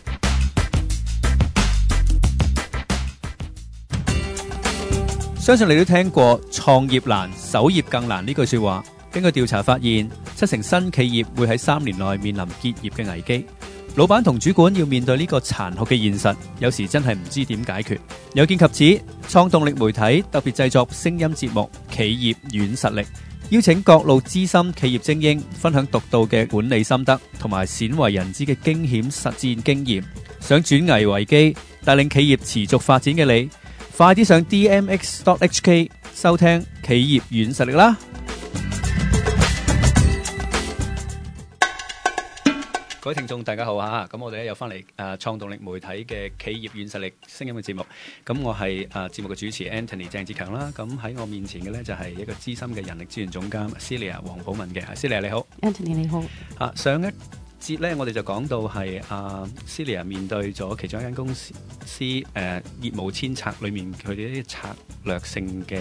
相信你都聽過創業難，守業更難呢句說話。根據調查發現，七成新企業會喺三年內面臨結業嘅危機。老闆同主管要面對呢個殘酷嘅現實，有時真係唔知點解決。有見及此，創動力媒體特別製作聲音節目《企業軟實力》，邀請各路資深企業精英分享獨到嘅管理心得同埋鮮為人知嘅驚險實戰經驗。想轉危為機，帶領企業持續發展嘅你，快啲上 D M X dot H K 收聽企業軟實力啦！各位聽眾大家好啊！咁我哋咧又翻嚟誒創動力媒體嘅企業軟實力聲音嘅節目。咁我係誒、呃、節目嘅主持 Anthony 鄭志強啦。咁喺我面前嘅咧就係、是、一個資深嘅人力資源總監 Celia 黃寶雯嘅。Celia 你好 ，Anthony 你好。 啊，上一節咧我哋就講到係阿 Celia 面對咗其中一間公司誒、呃、業務遷冊裏面佢哋啲策略性嘅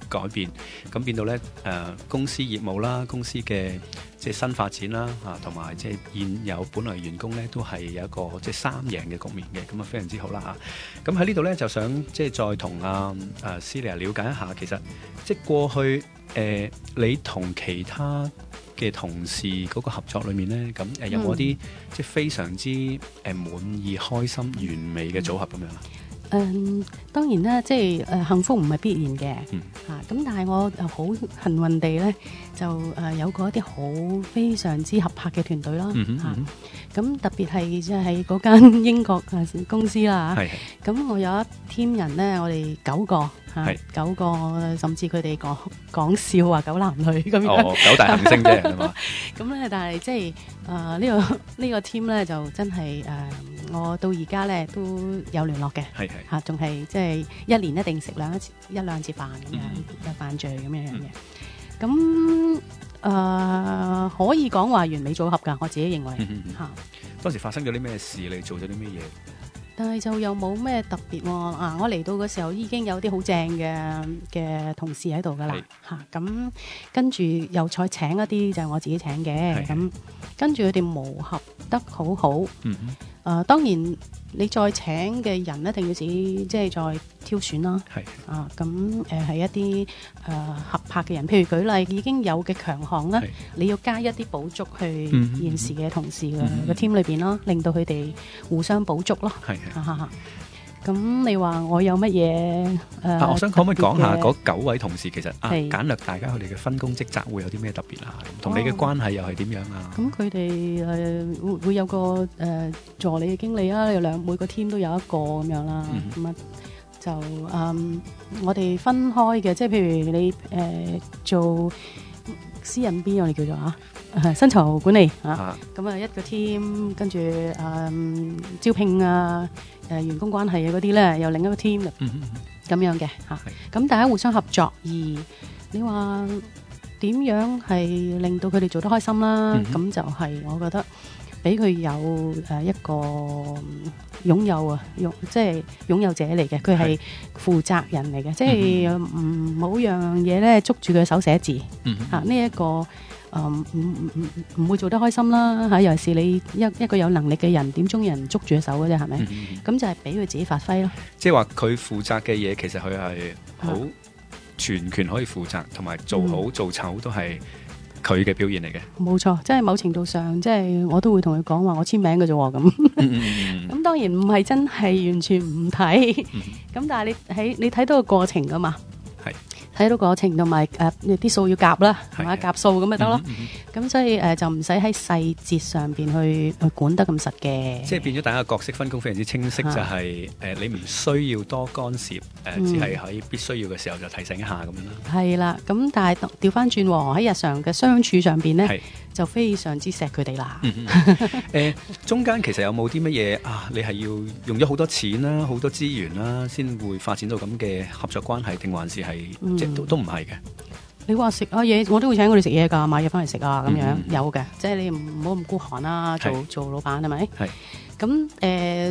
改變，咁變到咧誒、呃、公司業務啦，公司嘅即係新發展啦，嚇同埋即係現有本來員工咧都係有一個即係三贏嘅局面嘅，咁啊非常之好啦嚇。咁喺呢度咧就想即係再同阿誒 Celia 了解一下，其實即係過去誒、呃、你同其他嘅同事嗰個合作裏面咧，咁誒有冇啲、嗯、即係非常之誒滿意、開心、完美嘅組合咁樣啊？ 誒、嗯、當然啦，即係誒、呃、幸福唔係必然嘅嚇，咁、 嗯啊、但係我又好幸運地咧，就誒、呃、有過一啲好非常之合拍嘅團隊啦嚇。咁、 嗯嗯啊、特別係即係嗰間英國誒公司啦嚇，咁我有一 team 人咧，我哋九個嚇、啊，九個甚至佢哋講講笑話九男女咁樣， 哦，九大行星啫係嘛？ 咁咧，但係即係誒呢個呢、呢個 team 咧，就真係誒、呃、我到而家咧都有聯絡嘅， 係係嚇，仲係即係一年一定食兩一次一兩次飯咁樣嘅飯聚咁樣樣嘅。咁、嗯、誒、呃、可以講話完美組合㗎，我自己認為嚇、嗯嗯嗯。 當時發生咗啲咩事？你做咗啲咩嘢？ 但係就又冇咩特別喎啊！我嚟到嘅時候已經有啲好正嘅嘅同事喺度㗎啦嚇，咁跟住又再請一啲就係我自己請嘅，咁跟住佢哋磨合得好好。嗯哼。誒、呃、當然你再請嘅人一定要自己即係再挑選啦。係啊，咁誒係一啲誒、呃、合拍嘅人，譬如舉例已經有嘅強項啦，你要加一啲補足去現時嘅同事嘅個 team 裏邊咯，令到佢哋互相補足咯。係係。咁你話我有乜嘢誒？ 我想可唔可以講下嗰九位同事其實啊，簡略大家佢哋嘅分工職責會有啲咩特別啊？同你嘅關係又係點樣啊？ 咁佢哋誒會會有個誒、呃、助理嘅經理啦，有兩每個 team 都有一個咁樣啦。咁、嗯、啊就誒、嗯、我哋分開嘅，即係譬如你誒、呃、做私人邊我哋叫做啊。薪酬管理啊，咁啊一個 team，跟住誒、嗯、招聘啊，誒、呃、員工關係啊嗰啲咧，有另一個 team 咁、嗯、樣嘅嚇。咁、啊、大家互相合作，而你話點樣係令到佢哋做得開心啦？咁、嗯、就係我覺得俾佢有誒一個擁有啊，擁即係擁有者嚟嘅，佢係負責人嚟嘅，即係唔好樣嘢咧捉住佢手寫字嚇呢一個。誒唔唔唔唔會做得開心啦嚇，尤其是你一一個有能力嘅人，點中意人捉住手嘅啫，係咪？咁、嗯、就係俾佢自己發揮咯。即係話佢負責嘅嘢，其實佢係好全權可以負責，同埋做好、嗯、做醜都係佢嘅表現嚟嘅。冇錯，即係某程度上，即係我都會同佢講話，我簽名嘅啫喎咁。咁、嗯嗯、當然唔係真係完全唔睇，咁、嗯、但係你喺你睇到個過程噶嘛。睇到過程同埋誒啲數要夾啦，係嘛，夾數咁咪得咯。咁、嗯嗯、所以誒、呃、就唔使喺細節上邊去去管得咁實嘅。即係變咗大家角色分工非常之清晰，就係、是、誒、呃、你唔需要多干涉，誒、呃嗯、只係喺必須要嘅時候就提醒一下咁樣啦。係啦，咁但係調翻轉喺日常嘅相處上邊咧，就非常之錫佢哋啦。誒、嗯嗯呃、中間其實有冇啲乜嘢啊？你係要用咗好多錢啦、好多資源啦，先會發展到咁嘅合作關係，定還是係、嗯、即都都唔係嘅？你話食啊嘢，我都會請佢哋食嘢㗎，買嘢翻嚟食啊咁樣、嗯、有嘅，即係你唔好咁孤寒啦，做做老闆係咪？係。咁誒、呃、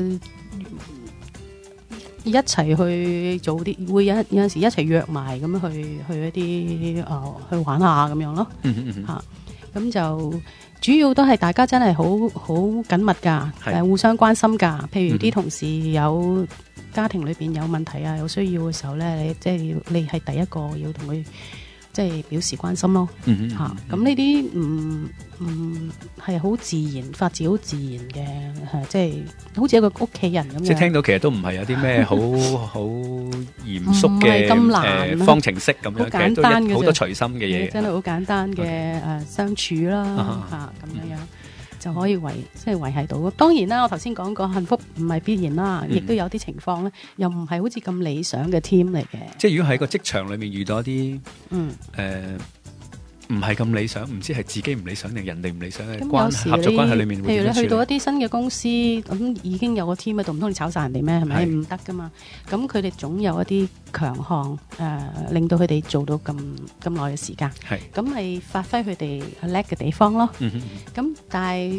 一齊去做啲，會有有陣時一齊約埋咁樣去去一啲誒、呃、去玩下咁樣咯。嗯嗯嗯。嚇，咁就主要都係大家真係好好緊密㗎，誒互相關心㗎。譬如啲同事有家庭裏邊有問題啊，有需要嘅時候咧，你即係你係第一個要同佢即係表示關心咯。嗯嚇，咁呢啲唔唔係好自然，發自好自然嘅，係即係好似一個屋企人咁樣。即係聽到其實都唔係有啲咩好好嚴肅嘅誒方程式咁樣，簡單嘅好多隨心嘅嘢，真係好簡單嘅誒、okay. 呃、相處啦嚇咁樣樣。就可以維即係維繫到。當然啦，我頭先講過幸福唔係必然啦，亦、嗯、都有啲情況咧，又唔係好似咁理想嘅 team 嚟嘅。即係如果喺個職場裏面遇到一啲嗯誒唔係咁理想，唔知係自己唔理想定人哋唔理想嘅關係合作關係裏面，譬如你去到一啲新嘅公司，咁已經有個 team 喺度，唔通你炒晒人哋咩？係咪唔得噶嘛？咁佢哋總有一啲強項誒、呃，令到佢哋做到咁咁耐嘅時間。係咁咪發揮佢哋叻嘅地方咯。咁、嗯、但係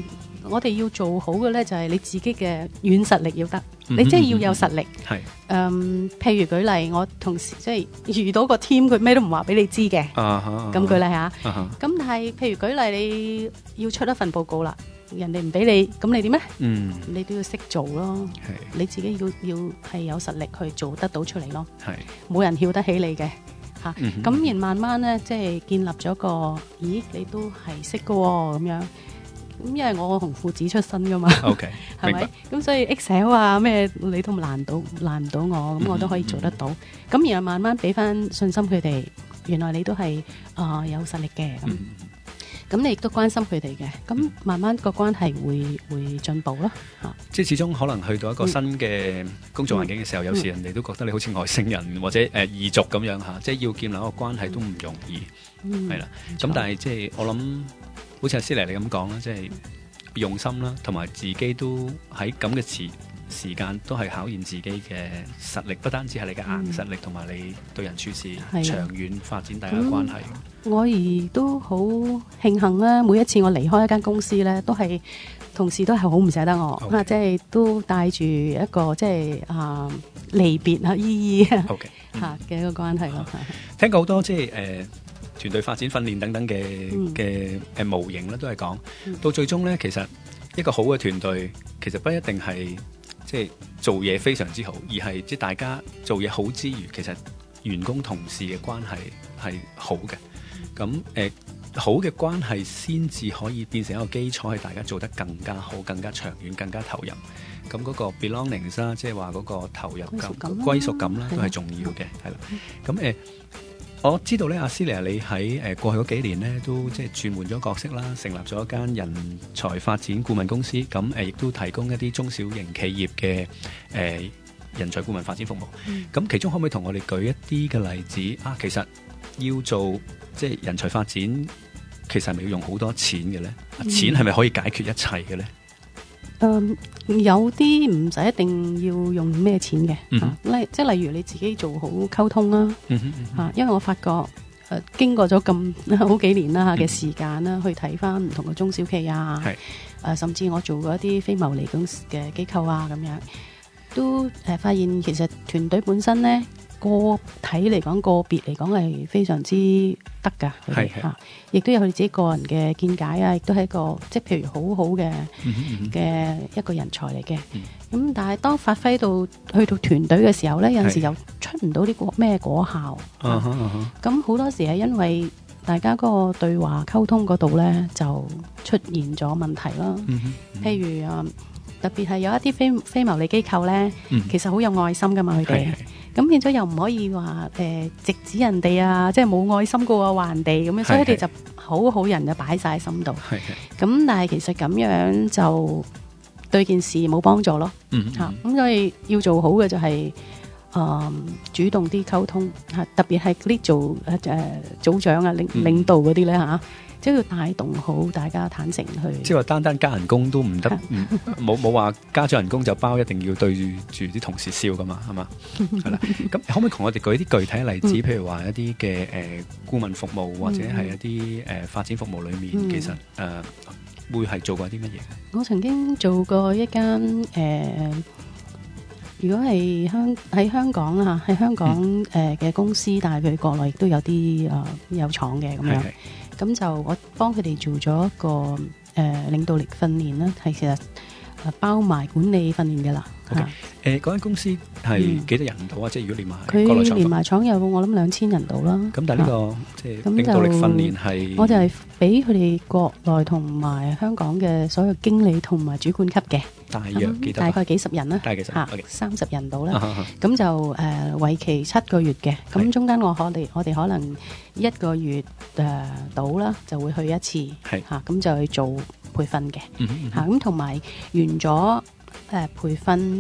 我哋要做好嘅咧，就係你自己嘅軟實力要得， 嗯、 你即係要有實力。 係、 嗯，譬如舉例，我同時即係遇到個 team，佢咩都唔話俾你知嘅。 啊咁舉例下。 咁、啊、 但係譬如舉例，你要出一份報告啦，人哋唔俾你，咁你點咧？嗯，你都要識做咯。係，你自己要要係有實力去做得到出嚟咯。係，冇人曉得起你嘅。嚇，咁、嗯、然慢慢咧，即係建立咗個，咦，你都係識嘅喎，咁樣。咁因為我紅褲子出身噶嘛 ，OK， 係咪？咁所以 Excel 啊咩你都難到難唔到我，咁我都可以做得到。咁、嗯、然後慢慢俾翻信心佢哋，原來你都係啊、呃、有實力嘅。咁咁、嗯、你亦都關心佢哋嘅，咁慢慢個關係會會進步咯。嚇，即係始終可能去到一個新嘅工作環境嘅時候，嗯、有時人哋都覺得你好似外星人或者誒、呃、異族咁樣嚇，即係要建立一個關係都唔容易，係啦。咁但係即係我諗。好似阿斯妮你咁講啦，即係用心啦，同埋自己都喺咁嘅時時間都係考驗自己嘅實力，不單止係你嘅硬實力，同、嗯、埋你對人處事長遠發展大家嘅關係。嗯、我亦都好慶幸啦，每一次我離開一間公司咧，都係同事都係好唔捨得我，啊，即係都帶住一個即係啊離別啊依依啊嚇嘅一個關係咯。聽過好多即係誒。團隊發展訓練等等嘅嘅誒模型咧，都係講到最終咧，其實一個好嘅團隊其實不一定係即係做嘢非常之好，而係即係大家做嘢好之餘，其實員工同事嘅關係係好嘅。咁誒、呃、好嘅關係先至可以變成一個基礎，係大家做得更加好、更加長遠、更加投入。咁嗰個 belonging 啦，即係話嗰個投入感、歸屬感啦，都係重要嘅，係啦。咁誒。呃我知道咧，阿斯妮你喺誒過去嗰幾年咧，都即係轉換咗角色啦，成立咗一間人才發展顧問公司，咁誒亦都提供一啲中小型企業嘅誒、呃、人才顧問發展服務。咁、嗯、其中可唔可以同我哋舉一啲嘅例子啊？其實要做即係人才發展，其實係咪要用好多錢嘅咧？嗯、錢係咪可以解決一切嘅咧？嗯，有啲唔使一定要用咩錢嘅，例、嗯啊、即係例如你自己做好溝通啦，吓、嗯啊，因為我發覺誒、呃、經過咗咁好幾年啦嘅時間啦，去睇翻唔同嘅中小企啊，誒、呃，甚至我做過一啲非牟利公司嘅機構啊，咁樣都誒、呃、發現其實團隊本身咧個體嚟講，個別嚟講係非常之得噶，係吓，亦都有佢自己個人嘅見解啊，亦都係一個即係譬如好好嘅嘅一個人才嚟嘅。咁、嗯、但係當發揮到去到團隊嘅時候咧，有陣時又出唔到啲果咩果效。咁好、uh-huh, uh-huh. 多時係因為大家嗰個對話溝通嗰度咧就出現咗問題啦。Uh-huh, uh-huh. 譬如啊，特別係有一啲非非牟利機構咧，uh-huh. 其實好有愛心噶嘛，佢哋。咁變咗又唔可以話誒、呃、直指人哋啊，即係冇愛心過啊，話人哋咁樣，所以佢哋就好好人就擺晒喺心度。咁但係其實咁樣就對件事冇幫助咯。嗯嚇，咁、啊、所以要做好嘅就係、是、誒、呃、主動啲溝通嚇，特別係啲做誒誒、呃、組長啊、領領導嗰啲咧嚇。即係要帶動好大家坦誠去，即係話單單加人工都唔得，冇冇話加咗人工就包一定要對住啲同事笑噶嘛，係嘛？係啦，咁可唔可以同我哋舉啲具體例子，嗯、譬如話一啲嘅誒顧問服務或者係一啲誒、呃、發展服務裏面，嗯、其實誒、呃、會係做過啲乜嘢？我曾經做過一間誒、呃，如果係香喺香港啊，喺香港誒嘅、呃、公司，但係佢國內亦都有啲誒、呃、有廠嘅咁樣。咁就我幫佢哋做咗一個誒、呃、領導力訓練啦，係其實包埋管理訓練嘅啦。誒、okay. 呃，嗰間公司係幾多人到啊？即係如果連埋佢連埋廠有我諗兩千人到啦。咁但係呢個即係領導力訓練係，我就係俾佢哋國內同埋香港嘅所有經理同埋主管級嘅。大約幾多？大概幾十人啦，嚇，三十人到啦。咁、啊、就誒、呃、為期七個月嘅。咁中間我可哋我哋可能一個月誒到啦，就會去一次。係嚇，咁、啊、就去做培訓嘅。嚇，咁同埋完咗誒、呃、培訓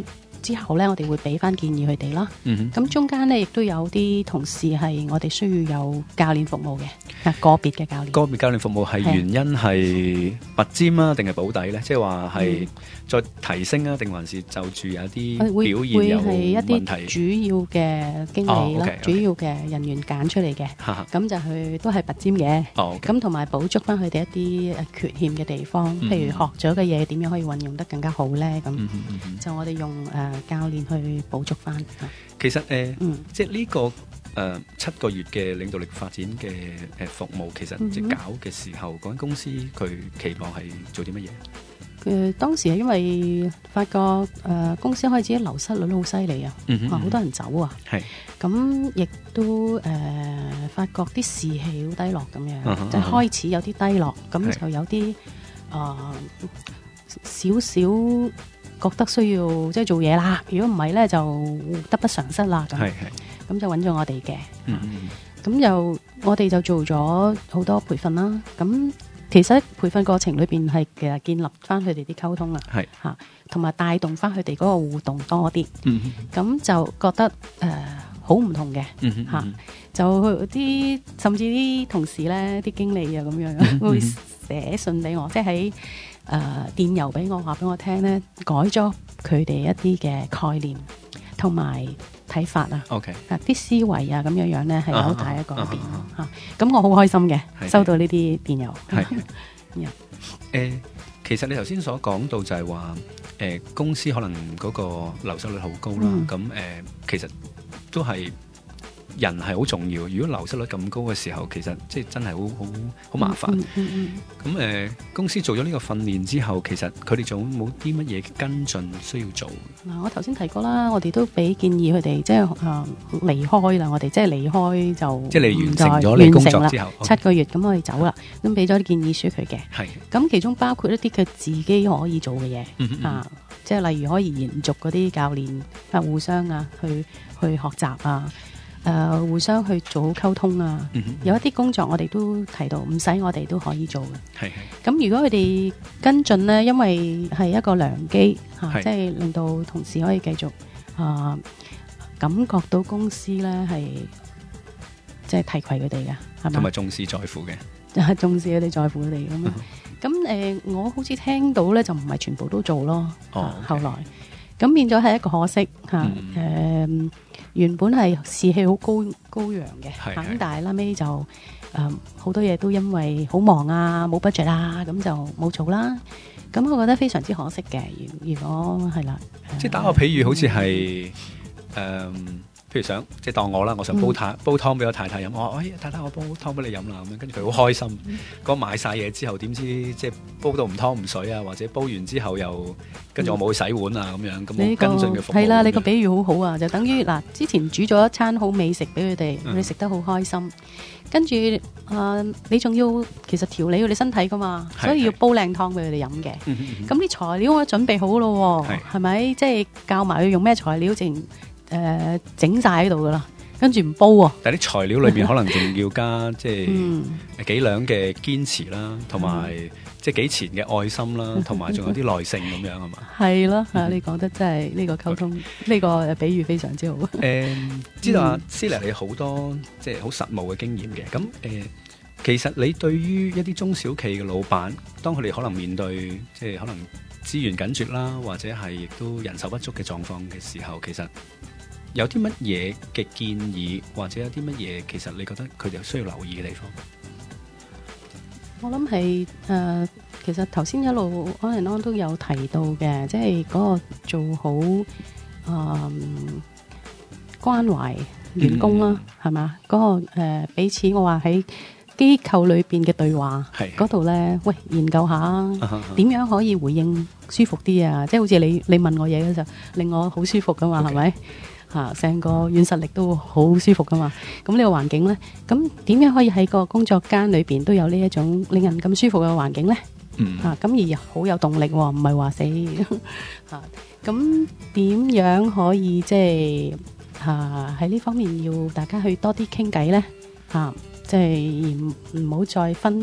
之後咧，我哋會俾翻建議佢哋啦。 嗯咁中間咧亦都有啲同事係我哋需要有教練服務嘅，啊個別嘅教練。 個別教練服務係原因係拔尖啊，定係保底咧？即係話係再提升啊，定還是就住有啲會表現有會係一問題？ 啲主要嘅經理啦， 哦，OK，OK 主要嘅人員揀出嚟嘅， 哈哈咁就去都係拔尖嘅。 哦， 咁同埋補足翻佢哋一啲誒缺陷嘅地方， 嗯譬如學咗嘅嘢點樣可以運用得更加好咧？咁、 嗯嗯嗯嗯就我哋用誒、呃、教練去補足翻。 其實誒，呃嗯即係呢個誒七個月嘅領導力發展嘅誒服務，其實即係搞嘅時候，嗰間公司佢期望係做啲乜嘢？ 誒、呃、當時係因為發覺誒、呃、公司開始流失率好犀利啊， 嗯哼啊好多人走啊， 係咁亦都誒、呃、發覺啲士氣好低落咁樣， 嗯哼即係開始有啲低落，咁係就有啲誒少少覺得需要即係做嘢啦。如果唔係咧，就得不償失啦。咁係係咁就揾咗我哋嘅， 嗯嗯咁就我哋就做咗好多培訓啦。咁其實培訓過程裏邊係其實建立翻佢哋啲溝通啊， 係嚇，同埋帶動翻佢哋嗰個互動多啲。 嗯咁就覺得誒好唔同嘅嗯嚇，就啲甚至啲同事咧、啲經理啊咁樣會寫信俾我，即係喺誒電郵俾我話俾我聽咧，改咗佢哋一啲嘅概念同埋睇法啊。 ，OK， 啊啲思維啊咁樣樣咧係有好大一個改變啊嚇，咁我好開心嘅係收到呢啲電郵。 係呀誒，其實你頭先所講到就係話誒公司可能嗰個流失率好高啦， 嗯咁誒其實都係人係好重要。如果流失率咁高嘅時候，其實即係真係好好好麻煩。 嗯嗯嗯咁誒公司做咗呢個訓練之後，其實佢哋仲有冇啲乜嘢跟進需要做？ 嗱，我頭先提過啦，我哋都俾建議佢哋即係誒離開啦，我哋即係離開就即係你完成唔再咗你工完成啦作之後， 七個月咁我哋走啦，咁俾咗啲建議書佢嘅。 係咁其中包括一啲佢自己可以做嘅嘢、 嗯嗯嗯啊，即係例如可以延續嗰啲教練啊互相啊去去學習啊，誒、呃、互相去做好溝通啊。 嗯嗯有一啲工作我哋都提到，唔使我哋都可以做嘅。 係係咁如果佢哋跟進呢，因為係一個良機嚇、啊係即係令到同事可以繼續啊感覺到公司呢係即係提攜佢哋嘅，係咪？ 同埋重視在乎嘅。 啊重視佢哋在乎佢哋咁樣。咁誒、呃，我好似聽到咧，就唔係全部都做咯。 哦啊 OK 後來咁變咗係一個可惜嚇。誒、 嗯原本係士氣好高高揚嘅， 係係咁但係後尾就誒好、多嘢都因為好忙啊，冇 budget 啊，咁就冇做啦。咁我覺得非常之可惜嘅。如如果係啦， 即係打個譬喻，好似係誒，譬如想即係當我啦，我想煲湯煲湯俾我太太飲，我話哎太太我煲湯俾你飲啦咁樣，跟住佢好開心。嗰買晒嘢之後，點知即係煲到唔湯唔水啊，或者煲完之後又跟住我冇去洗碗啊咁樣，咁我你個跟進嘅服務係啦，你個咁樣比喻好好啊，就等於嗱，之前煮咗一餐好美食俾佢哋， 嗯佢哋食得好開心。跟住啊，你仲要其實調理佢哋身體噶嘛， 係所以要係煲靚湯俾佢哋飲嘅。 嗯嗯嗯咁啲材料我準備好咯喎， 係係咪？即係教埋佢用咩材料，淨誒整晒喺度噶啦，跟住唔煲喎。 但係啲材料裏面可能仲要加即係嗯幾兩嘅堅持啦，同埋即係幾錢嘅愛心啦，同埋仲有啲耐性咁樣係嘛？ 係咯，啊你講得真係呢個溝通，呢個比喻非常之好。 誒，知道阿 Celia 你好多即係好實務嘅經驗嘅，咁誒，其實你對於一啲中小企嘅老闆，當佢哋可能面對即係可能資源緊絀啦，或者係亦都人手不足嘅狀況嘅時候，其實有啲乜嘢嘅建議，或者有啲乜嘢其實你覺得佢哋需要留意嘅地方？ 我諗係誒，其實頭先一路安仁安都有提到嘅，即係嗰個做好誒、呃、關懷員工啦，係嘛、嗰個誒、呃、彼此，我話喺機構裏邊嘅對話嗰度咧，喂研究下點樣可以回應舒服啲啊！即係好似你你問我嘢嘅時候，令我好舒服噶嘛，係咪？嚇，成個軟實力都好舒服噶嘛。咁呢個環境咧，咁點樣可以喺個工作間裏邊都有呢一種令人咁舒服嘅環境咧？ 嗯， 嚇，咁而好有動力喎，唔係話死嚇。咁點樣可以即係嚇喺呢方面要大家去多啲傾偈咧？嚇，即係唔唔好再分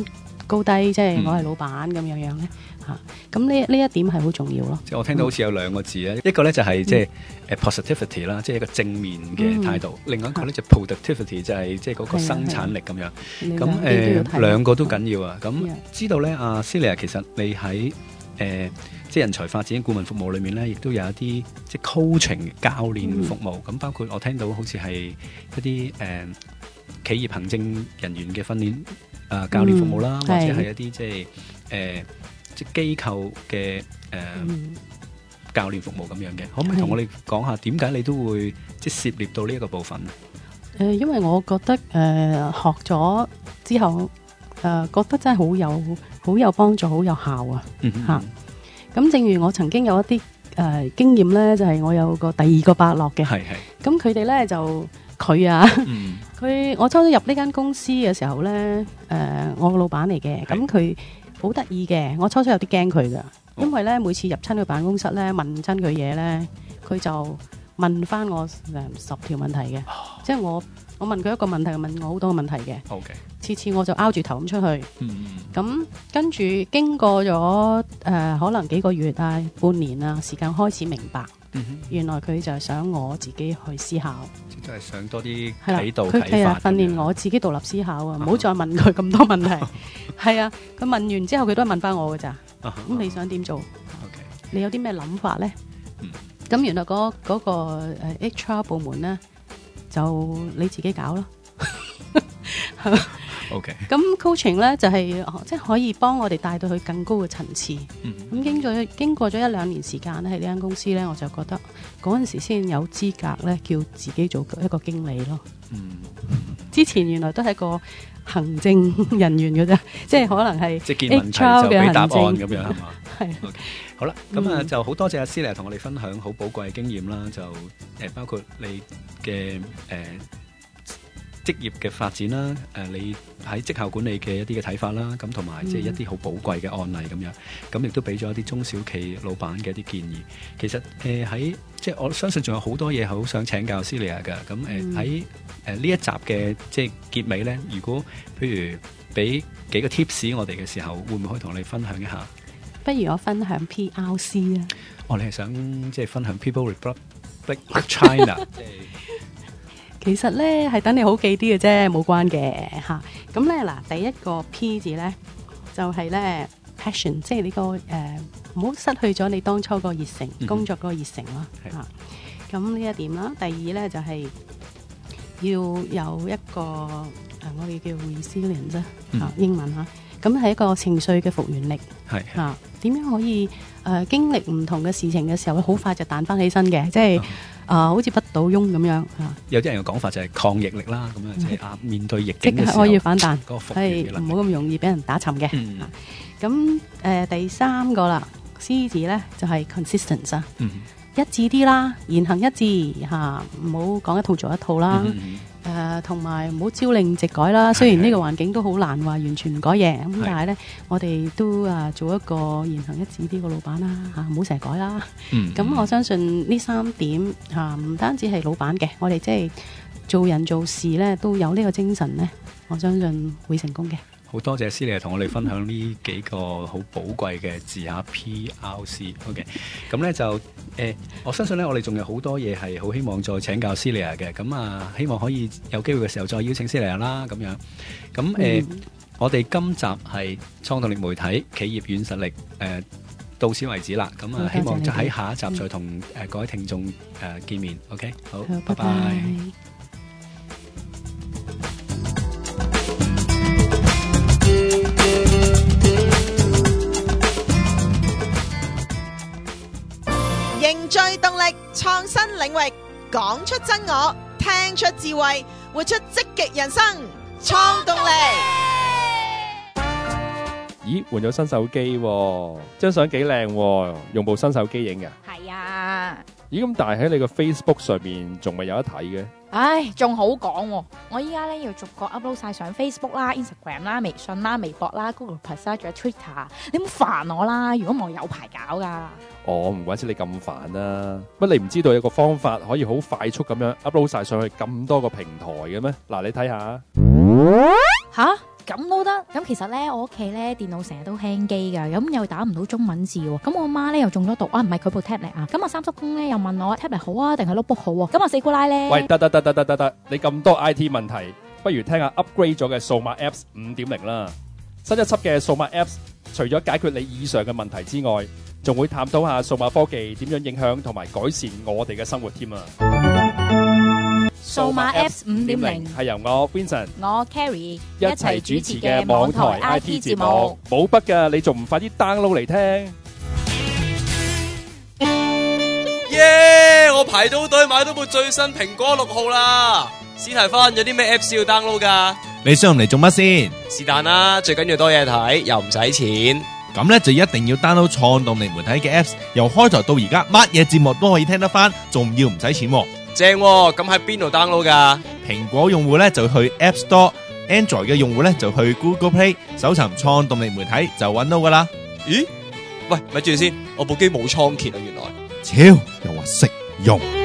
高低，即係我係老闆咁樣樣咧嚇。咁呢呢一點係好重要咯。 即係我聽到好似有兩個字咧，嗯、一個咧就係即係誒 positivity 啦，即係一個正面嘅態度；嗯、另外一個咧就 productivity 就係即係嗰個生產力咁樣。咁誒兩個都緊要啊。咁知道咧，阿 Celia 其實你喺誒、呃、即係人才發展顧問服務裏面咧，亦都有一啲即係 coaching 教練服務。咁、嗯、包括我聽到好似係一啲誒、呃、企業行政人員嘅訓練啊、呃、教練服務啦，嗯、或者係一啲即係誒。呃即機構嘅誒、呃嗯、教練服務咁樣嘅，可唔可以同我哋講下點解你都會即涉獵到呢一個部分？誒、 呃，因為我覺得誒、呃、學咗之後誒、呃、覺得真係好有好有幫助，好有效啊！嚇、嗯，咁、啊、正如我曾經有一啲誒、呃、經驗咧，就係、是、我有個第二個伯樂嘅，係係，咁佢哋咧就佢啊，佢、嗯、我初初入呢間公司嘅時候咧，誒、呃、我個老闆嚟嘅，咁佢。好得意嘅，我初初有啲驚佢噶，因為咧每次入親佢辦公室咧問親佢嘢咧，佢就問翻我誒十條問題嘅，哦、即係我我問佢一個問題，問我好多個問題嘅，次 Okay. 次我就拗住頭咁出去，咁、嗯、跟住經過咗誒、呃、可能幾個月啊、半年啊時間，開始明白，嗯、哼原來佢就係想我自己去思考， 即係想多啲啟導啟發， 佢係啊訓練我自己獨立思考啊，唔好、uh huh. 再問佢咁多問題。係啊，佢問完之後佢都係問翻我㗎咋，咁、uh huh. 你想點做？ Okay. 你有啲咩諗法咧？咁、嗯、原來嗰、嗰、嗰個誒 H R 部門咧，就你自己搞咯。 OK， 咁 coaching 咧就係、是、即係可以幫我哋帶到去更高嘅層次。咁、嗯、經過經過咗一兩年時間咧，喺呢間公司咧，我就覺得嗰陣時先有資格咧叫自己做一個經理咯。嗯，之前原來都係個行政人員嘅啫，即係可能係即係見問題就俾答案咁樣係嘛？係。 Okay. 好啦，咁啊、嗯、就好多謝阿 Celia 同我哋分享好寶貴嘅經驗啦，就誒、呃、包括你嘅誒。呃職業嘅發展啦，誒、呃，你喺績效管理嘅一啲嘅睇法啦，咁同埋即係一啲好寶貴嘅案例咁樣，咁亦都俾咗一啲中小企老闆嘅一啲建議。其實誒喺即係我相信仲有好多嘢好想請教 Celia 㗎。咁誒喺誒呢一集嘅即係結尾咧，如果譬如俾幾個 tips 我哋嘅時候，會唔會可以同你分享一下？ 不如我分享 P R C 啊。 哦，你係想即係分享 People Republic China 即係。 其實咧係等你好記啲嘅啫，冇關嘅嚇。咁咧嗱，第一個 P 字咧就係、是、咧 passion，即係呢、這個誒唔好失去咗你當初個熱誠，嗯、工作嗰個熱誠咯嚇。咁呢是、啊、一點啦。第二咧就係、是、要有一個誒、呃，我哋叫 resilience 啫、嗯、嚇，英文嚇。咁係一個情緒嘅復原力係嚇。點樣可以誒、呃、經歷唔同嘅事情嘅時候，好快就彈翻起身嘅，即係。嗯啊，好似不倒翁咁樣啊！ 有啲人嘅講法就係抗逆力啦，咁樣即係啊，面對逆境嘅時候， 即刻可以反彈， 係唔好咁容易俾人打沉嘅。咁誒第三個啦 ，C 字咧就係 consistent 啊，一致啲啦，言行一致嚇，唔好講一套做一套啦。誒同埋唔好朝令夕改啦。雖然呢個環境都好難話完全唔改嘢，咁但係咧，我哋都啊做一個言行一致啲嘅老闆啦嚇，唔好成日改啦。咁我相信呢三點嚇，唔單止係老闆嘅，我哋即係做人做事咧都有呢個精神咧，我相信會成功嘅。 好多謝 Celia 同我哋分享呢幾個好寶貴嘅字嚇 P R C。OK， 咁咧就誒、呃，我相信咧我哋仲有好多嘢係好希望再請教 Celia 嘅。咁啊，希望可以有機會嘅時候再邀請 Celia 啦。咁樣，咁誒，呃嗯、我哋今集係創動力媒體企業軟實力誒、呃，到此為止啦。咁啊，希望就喺下一集再同誒、呃、各位聽眾誒、呃、見面。OK， 好，好拜拜。拜拜。 凝聚動力，創新領域，講出真我，聽出智慧，活出積極人生，創動力。 咦，換咗新手機喎，張相幾靚，用部新手機影嘅？ 係啊。 咦，咁但係喺你個 Facebook 上面仲未有得睇嘅？ 唉，仲好講喎！我依家咧要逐個 upload 晒上 Facebook 啦、Instagram 啦、微信啦、微博啦、Google Plus 啦，仲有 Twitter。你唔好煩我啦，如果唔係有排搞噶。 哦，唔怪之你咁煩啦。乜你唔知道有個方法可以好快速咁樣 upload 晒上去咁多個平台嘅咩？嗱，你睇下。 吓？ 咁都得。咁其實咧，我屋企咧電腦成日都輕機㗎，咁又打唔到中文字喎。咁我媽咧又中咗毒啊，唔係佢部 tablet 啊。咁啊三叔公咧又問我 tablet 好啊定係 notebook 好啊？咁啊四姑奶咧， 喂，得得得得得得得，你咁多 I T 問題，不如聽下 upgrade 咗嘅數碼 Apps 五點零啦。新一輯嘅數碼 Apps 除咗解決你以上嘅問題之外，仲會探討下數碼科技點樣影響同埋改善我哋嘅生活添啊！ 數碼 Apps 五點零係由我 Vincent、 我 Carrie 一齊主持嘅網台 I T 節目，冇筆㗎，你仲唔快啲 download 嚟聽？ 耶！我排到隊買到部最新蘋果六號啦！史提芬有啲咩 Apps 要 download 㗎？ 你上嚟做乜先？ 是但啦，最緊要多嘢睇，又唔使錢。 咁呢就一定要 download 創動力媒體嘅 Apps， 由開台到而家，乜嘢節目都可以聽得翻，仲要唔使錢喎。 正喎，咁喺邊度 download 㗎？ 蘋果用戶呢就去 App Store，Android 嘅用戶呢就去 Google Play， 搜尋創動力媒體就揾到㗎啦。 咦？喂，咪住先，我部機冇倉頡啊，原來。 超又話識用。